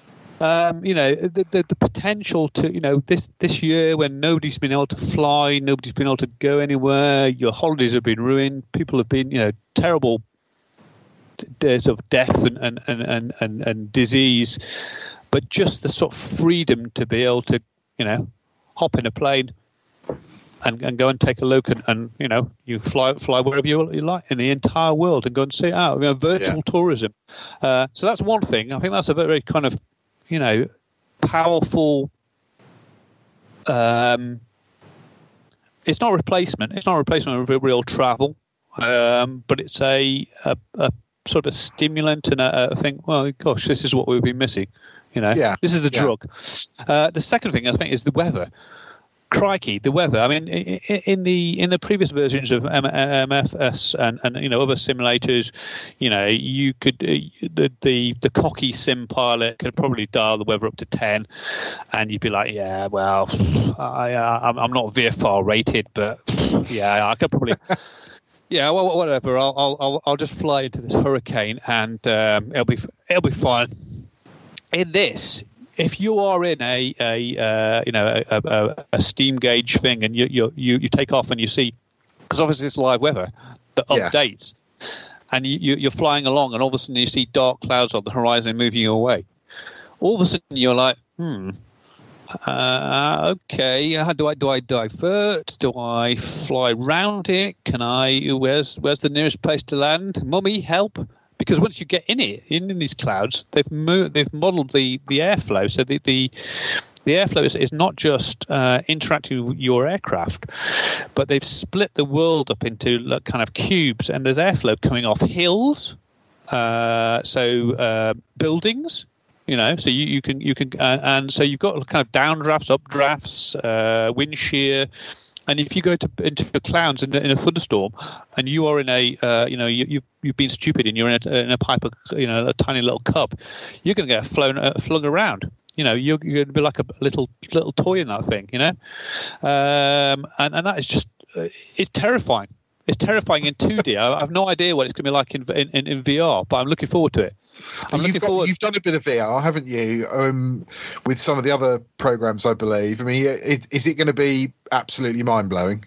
[SPEAKER 3] The potential to, this year when nobody's been able to fly, nobody's been able to go anywhere, your holidays have been ruined, people have been, terrible days of death and disease, but just the sort of freedom to be able to, hop in a plane and go and take a look and you fly wherever you like in the entire world and go and see it out. Virtual tourism. So that's one thing. I think that's a very kind of powerful. It's not a replacement. It's not a replacement of real travel, but it's a sort of a stimulant and a thing. Well, gosh, this is what we've been missing. This is the drug. The second thing I think is the weather. Crikey, the weather. I mean, in the previous versions of MFS and other simulators, you could the cocky sim pilot could probably dial the weather up to 10, and you'd be like, yeah, well, I'm not VFR rated, but yeah, I could probably. Yeah, well, whatever. I'll just fly into this hurricane, and it'll be fine. In this, if you are in a steam gauge thing, and you take off and you see, because obviously it's live weather that updates, and you're flying along, and all of a sudden you see dark clouds on the horizon moving you away. All of a sudden you're like, okay, how do I divert? Do I fly round it? Where's the nearest place to land? Mummy, help! Because once you get in these clouds, they've modelled the airflow, so the airflow is not just interacting with your aircraft, but they've split the world up into kind of cubes, and there's airflow coming off hills, buildings. So you can and so you've got kind of downdrafts, updrafts, wind shear, And if you go into the clouds in a thunderstorm, and you are in a, you've been stupid and you're in a pipe of, a tiny little cup, you're going to get flung around. You're going to be like a little toy in that thing. And that is just, it's terrifying. It's terrifying in 2D. I have no idea what it's going to be like in VR, but I'm looking forward to it.
[SPEAKER 4] You've done a bit of VR, haven't you? With some of the other programs, I believe. I mean, is it going to be absolutely mind blowing?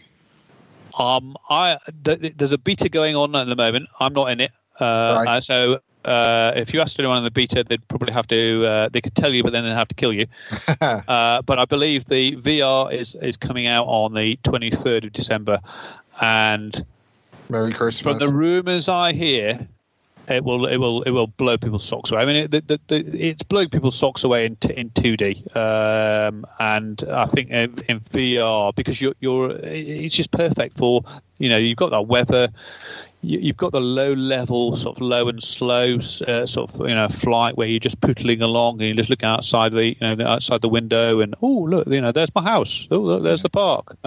[SPEAKER 3] There's a beta going on at the moment. I'm not in it,
[SPEAKER 4] right.
[SPEAKER 3] So if you asked anyone in the beta, they'd probably have to. They could tell you, but then they'd have to kill you. But I believe the VR is coming out on the 23rd of December, and
[SPEAKER 4] Merry Christmas.
[SPEAKER 3] From the rumours I hear, it will blow people's socks away. I mean, it's blowing people's socks away in 2D, and I think in VR, because it's just perfect for, you've got that weather, you've got the low level, sort of low and slow flight where you're just pootling along and you just look outside outside the window and look, there's my house. Oh, look, there's the park.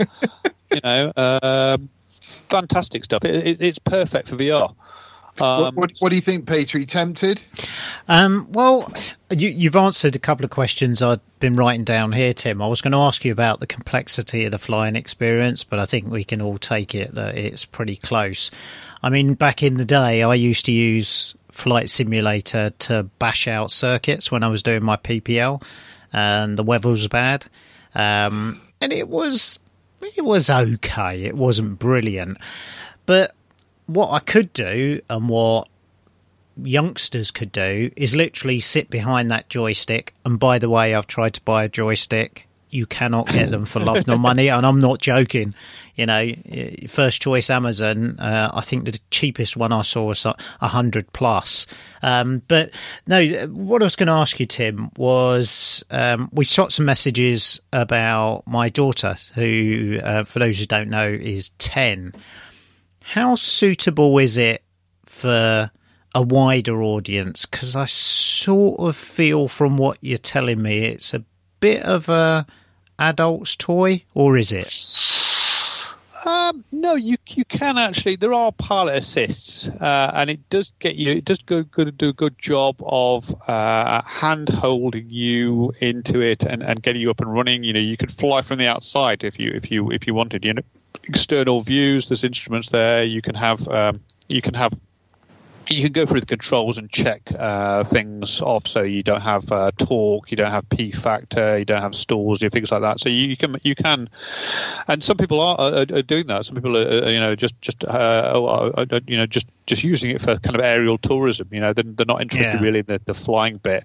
[SPEAKER 3] Fantastic stuff. It's perfect for VR.
[SPEAKER 4] What do you think, Peter? Are you tempted?
[SPEAKER 6] Well, you've answered a couple of questions I've been writing down here, Tim. I was going to ask you about the complexity of the flying experience, but I think we can all take it that it's pretty close. I mean, back in the day, I used to use Flight Simulator to bash out circuits when I was doing my PPL, and the weather was bad. And it was okay. It wasn't brilliant. But what I could do and what youngsters could do is literally sit behind that joystick. And by the way, I've tried to buy a joystick. You cannot get them for love nor money. And I'm not joking. First choice Amazon, I think the cheapest one I saw was $100+. But no, what I was going to ask you, Tim, was we shot some messages about my daughter, who, for those who don't know, is 10. How suitable is it for a wider audience? Because I sort of feel from what you're telling me it's a bit of a adult's toy, or is it?
[SPEAKER 3] No, you can actually. There are pilot assists, and it does get you. It does do a good job of hand holding you into it and getting you up and running. You could fly from the outside if you wanted. External views. There's instruments there. You can go through the controls and check things off, so you don't have torque, you don't have P factor, you don't have stalls, things like that. So you can, and some people are doing that. Some people are just using it for kind of aerial tourism. They're not interested really in the flying bit.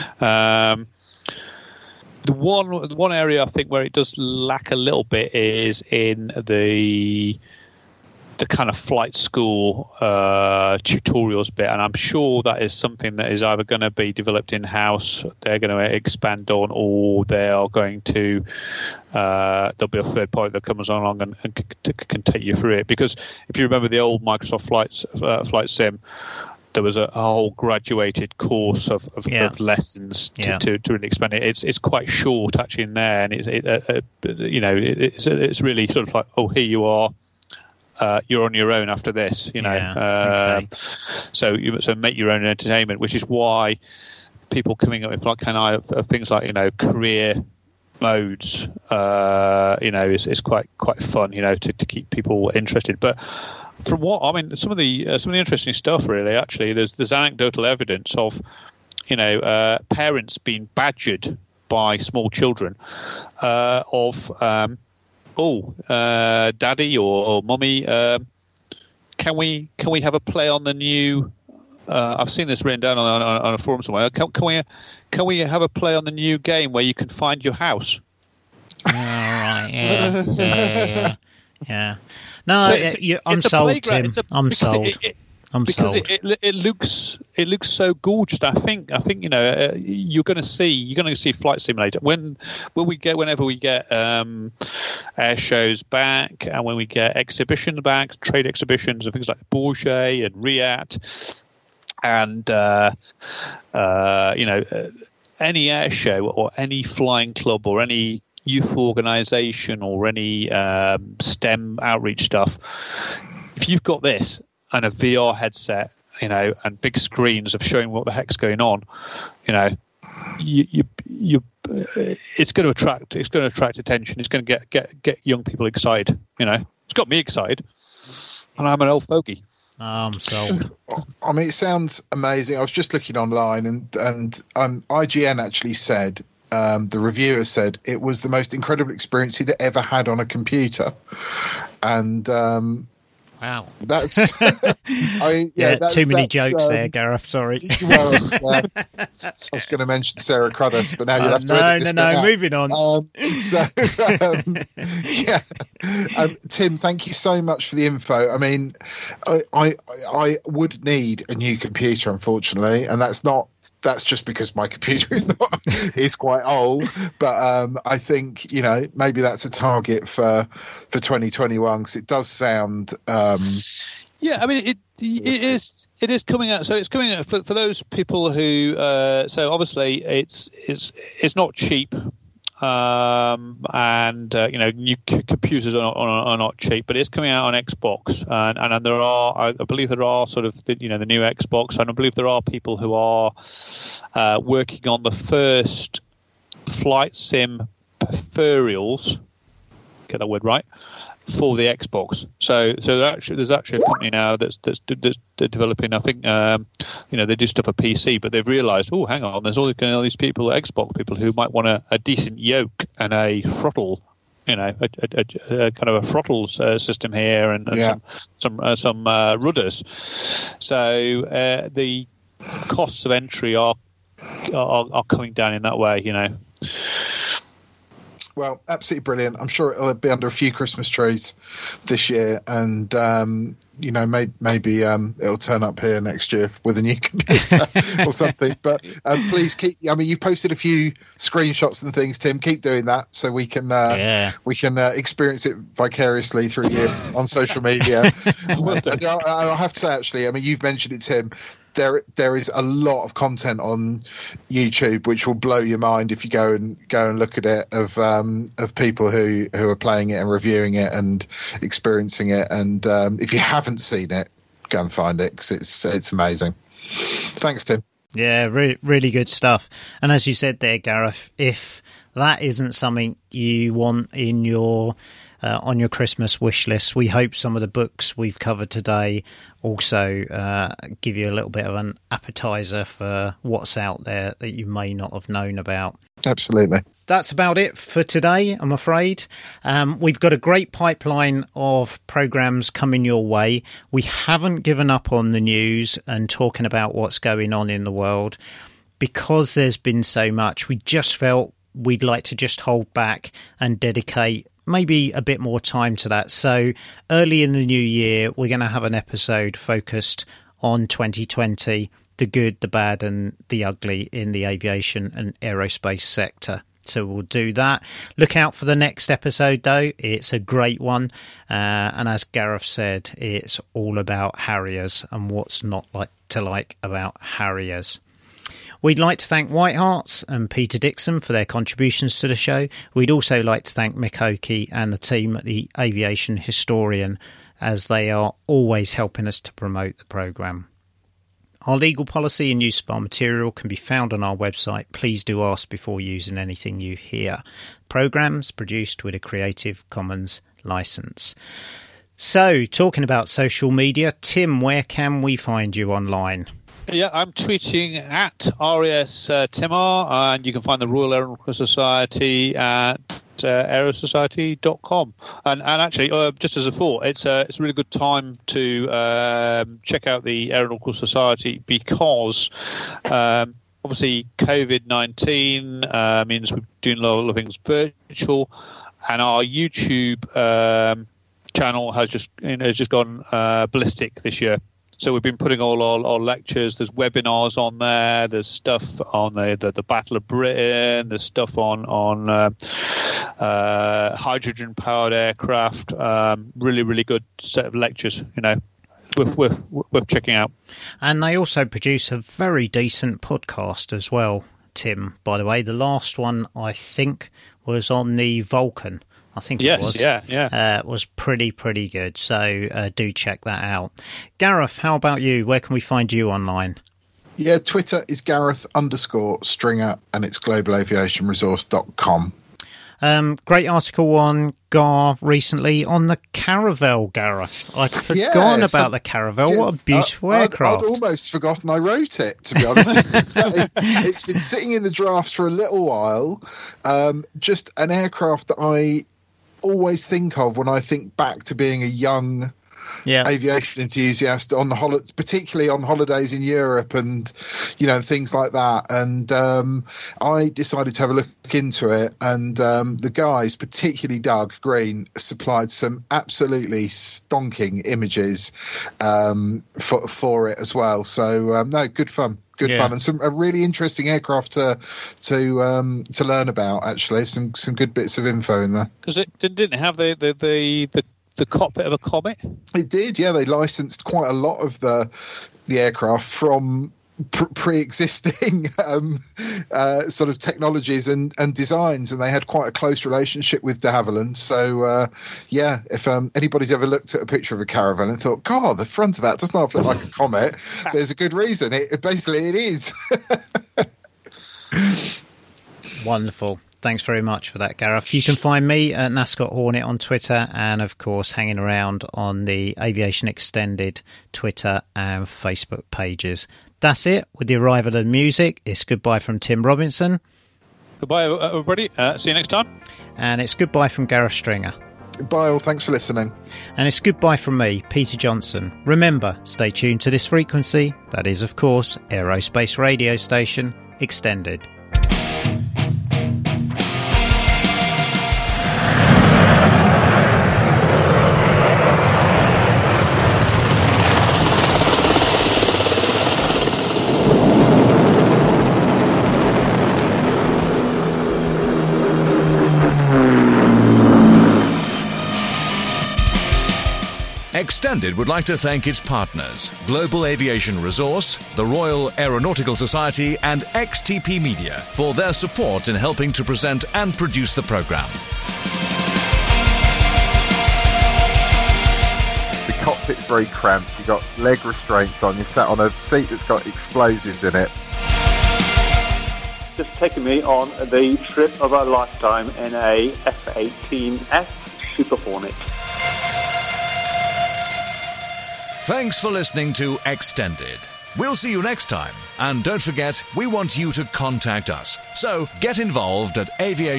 [SPEAKER 3] The one area I think where it does lack a little bit is in the kind of flight school tutorials bit, and I'm sure that is something that is either going to be developed in-house, they're going to expand on, or they are going to there'll be a third party that comes along and can take you through it. Because if you remember the old Microsoft Flight Sim, there was a whole graduated course of lessons to really expand it. It's quite short actually in there, and it's really sort of like, oh, here you are. You're on your own after this, Okay. So make your own entertainment, which is why people coming up with of things like career modes, is quite fun, to keep people interested. But from some of the interesting stuff, really, actually, there's anecdotal evidence of parents being badgered by small children daddy or mummy, can we have a play on the new? I've seen this written down on a forum somewhere. Can we have a play on the new game where you can find your house?
[SPEAKER 6] All right. Yeah. No, I'm sold, Tim. I'm sold.
[SPEAKER 3] Because it looks so gorgeous. I think you're going to see Flight Simulator whenever we get air shows back, and when we get exhibitions back, trade exhibitions and things like Bourget and Riat, and any air show or any flying club or any youth organisation or any STEM outreach stuff, if you've got this and a VR headset, you know, and big screens of showing what the heck's going on, you know, it's going to attract attention. It's going to get young people excited. You know, it's got me excited, and I'm an old fogey.
[SPEAKER 6] Sold.
[SPEAKER 4] I mean, it sounds amazing. I was just looking online, and IGN actually said, the reviewer said it was the most incredible experience he'd ever had on a computer, and
[SPEAKER 6] wow,
[SPEAKER 4] that's that's,
[SPEAKER 6] too many jokes there, Gareth. Sorry.
[SPEAKER 4] Well, I was going to mention Sarah Cruduss, but now you'll have to edit this bit out.
[SPEAKER 6] Moving on.
[SPEAKER 4] Tim, thank you so much for the info. I mean, I would need a new computer, unfortunately, and that's just because my computer is quite old. But I think, you know, maybe that's a target for 2021, because it does sound.
[SPEAKER 3] Yeah, I mean, it is coming out. So it's coming out for those people who. So obviously, it's not cheap. And you know, new computers are not cheap, but it's coming out on Xbox, and there are, I believe there are sort of the new Xbox, and I believe there are people who are working on the first flight sim peripherals, get that word right, for the Xbox. So there's actually a company now that's developing. I think they do stuff for PC, but they've realised, oh, hang on, there's all these people, Xbox people, who might want a decent yoke and a throttle, you know, a kind of a throttle system here, and some rudders. So the costs of entry are coming down in that way, you know.
[SPEAKER 4] Well, absolutely brilliant. I'm sure it'll be under a few Christmas trees this year, and maybe it'll turn up here next year with a new computer or something. But please keep. I mean, you've posted a few screenshots and things, Tim. Keep doing that so we can experience it vicariously through you on social media. I'll have to say, actually, I mean, you've mentioned it, Tim. There is a lot of content on YouTube which will blow your mind if you go and look at it, of people who are playing it and reviewing it and experiencing it. And if you haven't seen it, go and find it, because it's amazing. Thanks, Tim.
[SPEAKER 6] Yeah, really good stuff. And as you said there, Gareth, if that isn't something you want in your on your Christmas wish list, we hope some of the books we've covered today also give you a little bit of an appetizer for what's out there that you may not have known about.
[SPEAKER 4] Absolutely.
[SPEAKER 6] That's about it for today, I'm afraid. We've got a great pipeline of programmes coming your way. We haven't given up on the news and talking about what's going on in the world, because there's been so much. We just felt we'd like to just hold back and dedicate maybe a bit more time to that. So early in the new year, we're going to have an episode focused on 2020, the good, the bad and the ugly in the aviation and aerospace sector. So we'll do that. Look out for the next episode, though. It's a great one. And as Gareth said, it's all about Harriers and what's not to like about Harriers. We'd like to thank White Harts and Peter Dixon for their contributions to the show. We'd also like to thank Mick Oakey and the team at the Aviation Historian, as they are always helping us to promote the programme. Our legal policy and use of our material can be found on our website. Please do ask before using anything you hear. Programmes produced with a Creative Commons licence. So, talking about social media, Tim, where can we find you online?
[SPEAKER 3] Yeah, I'm tweeting at RAS Timar, and you can find the Royal Aeronautical Society at aerosociety.com. And actually, just as a thought, it's a really good time to check out the Aeronautical Society, because obviously COVID-19 means we're doing a lot of things virtual, and our YouTube channel has just gone ballistic this year. So we've been putting all our lectures. There's webinars on there. There's stuff on the Battle of Britain. There's stuff on hydrogen-powered aircraft. Really, really good set of lectures. You know, worth checking out.
[SPEAKER 6] And they also produce a very decent podcast as well. Tim, by the way. The last one, I think, was on the Vulcan. I think it was.
[SPEAKER 3] Yeah.
[SPEAKER 6] It was pretty good. So do check that out. Gareth, how about you? Where can we find you online?
[SPEAKER 4] Yeah, Twitter is Gareth_Stringer and it's globalaviationresource.com.
[SPEAKER 6] Great article on Gar recently on the Caravelle, Gareth. I'd forgotten about the Caravelle. What a beautiful aircraft.
[SPEAKER 4] I'd almost forgotten I wrote it, to be honest. It's been sitting in the drafts for a little while. Just an aircraft that I always think of when I think back to being a young aviation enthusiast on the particularly on holidays in Europe and things like that. And I decided to have a look into it, and the guys, particularly Doug Green, supplied some absolutely stonking images for it as well. So no, good fun. Good fun, and a really interesting aircraft to learn about. Actually, some good bits of info in there.
[SPEAKER 3] Because it didn't have the cockpit of a Comet.
[SPEAKER 4] It did, yeah. They licensed quite a lot of the aircraft from pre-existing sort of technologies and designs, and they had quite a close relationship with de Havilland. So if anybody's ever looked at a picture of a Caravelle and thought, God, the front of that does not look like a Comet, there's a good reason. It is.
[SPEAKER 6] Wonderful. Thanks very much for that, Gareth. You can find me at Nascot Hornet on Twitter, and of course hanging around on the Aviation Extended Twitter and Facebook pages. That's it. With the arrival of the music, it's goodbye from Tim Robinson.
[SPEAKER 3] Goodbye, everybody. See you next time.
[SPEAKER 6] And it's goodbye from Gareth Stringer.
[SPEAKER 4] Goodbye, all. Thanks for listening.
[SPEAKER 6] And it's goodbye from me, Peter Johnson. Remember, stay tuned to this frequency. That is, of course, Aerospace Radio Station Extended.
[SPEAKER 5] Extended would like to thank its partners, Global Aviation Resource, the Royal Aeronautical Society and XTP Media, for their support in helping to present and produce the programme.
[SPEAKER 11] The cockpit's very cramped, you've got leg restraints on, you're sat on a seat that's got explosives in it.
[SPEAKER 12] Just taking me on the trip of a lifetime in a F-18F Super Hornet.
[SPEAKER 5] Thanks for listening to Extended. We'll see you next time. And don't forget, we want you to contact us. So get involved at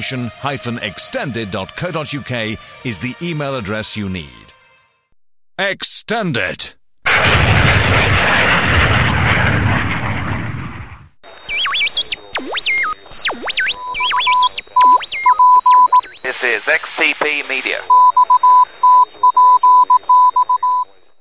[SPEAKER 5] aviation-extended.co.uk is the email address you need. Extended.
[SPEAKER 2] This is XTP Media.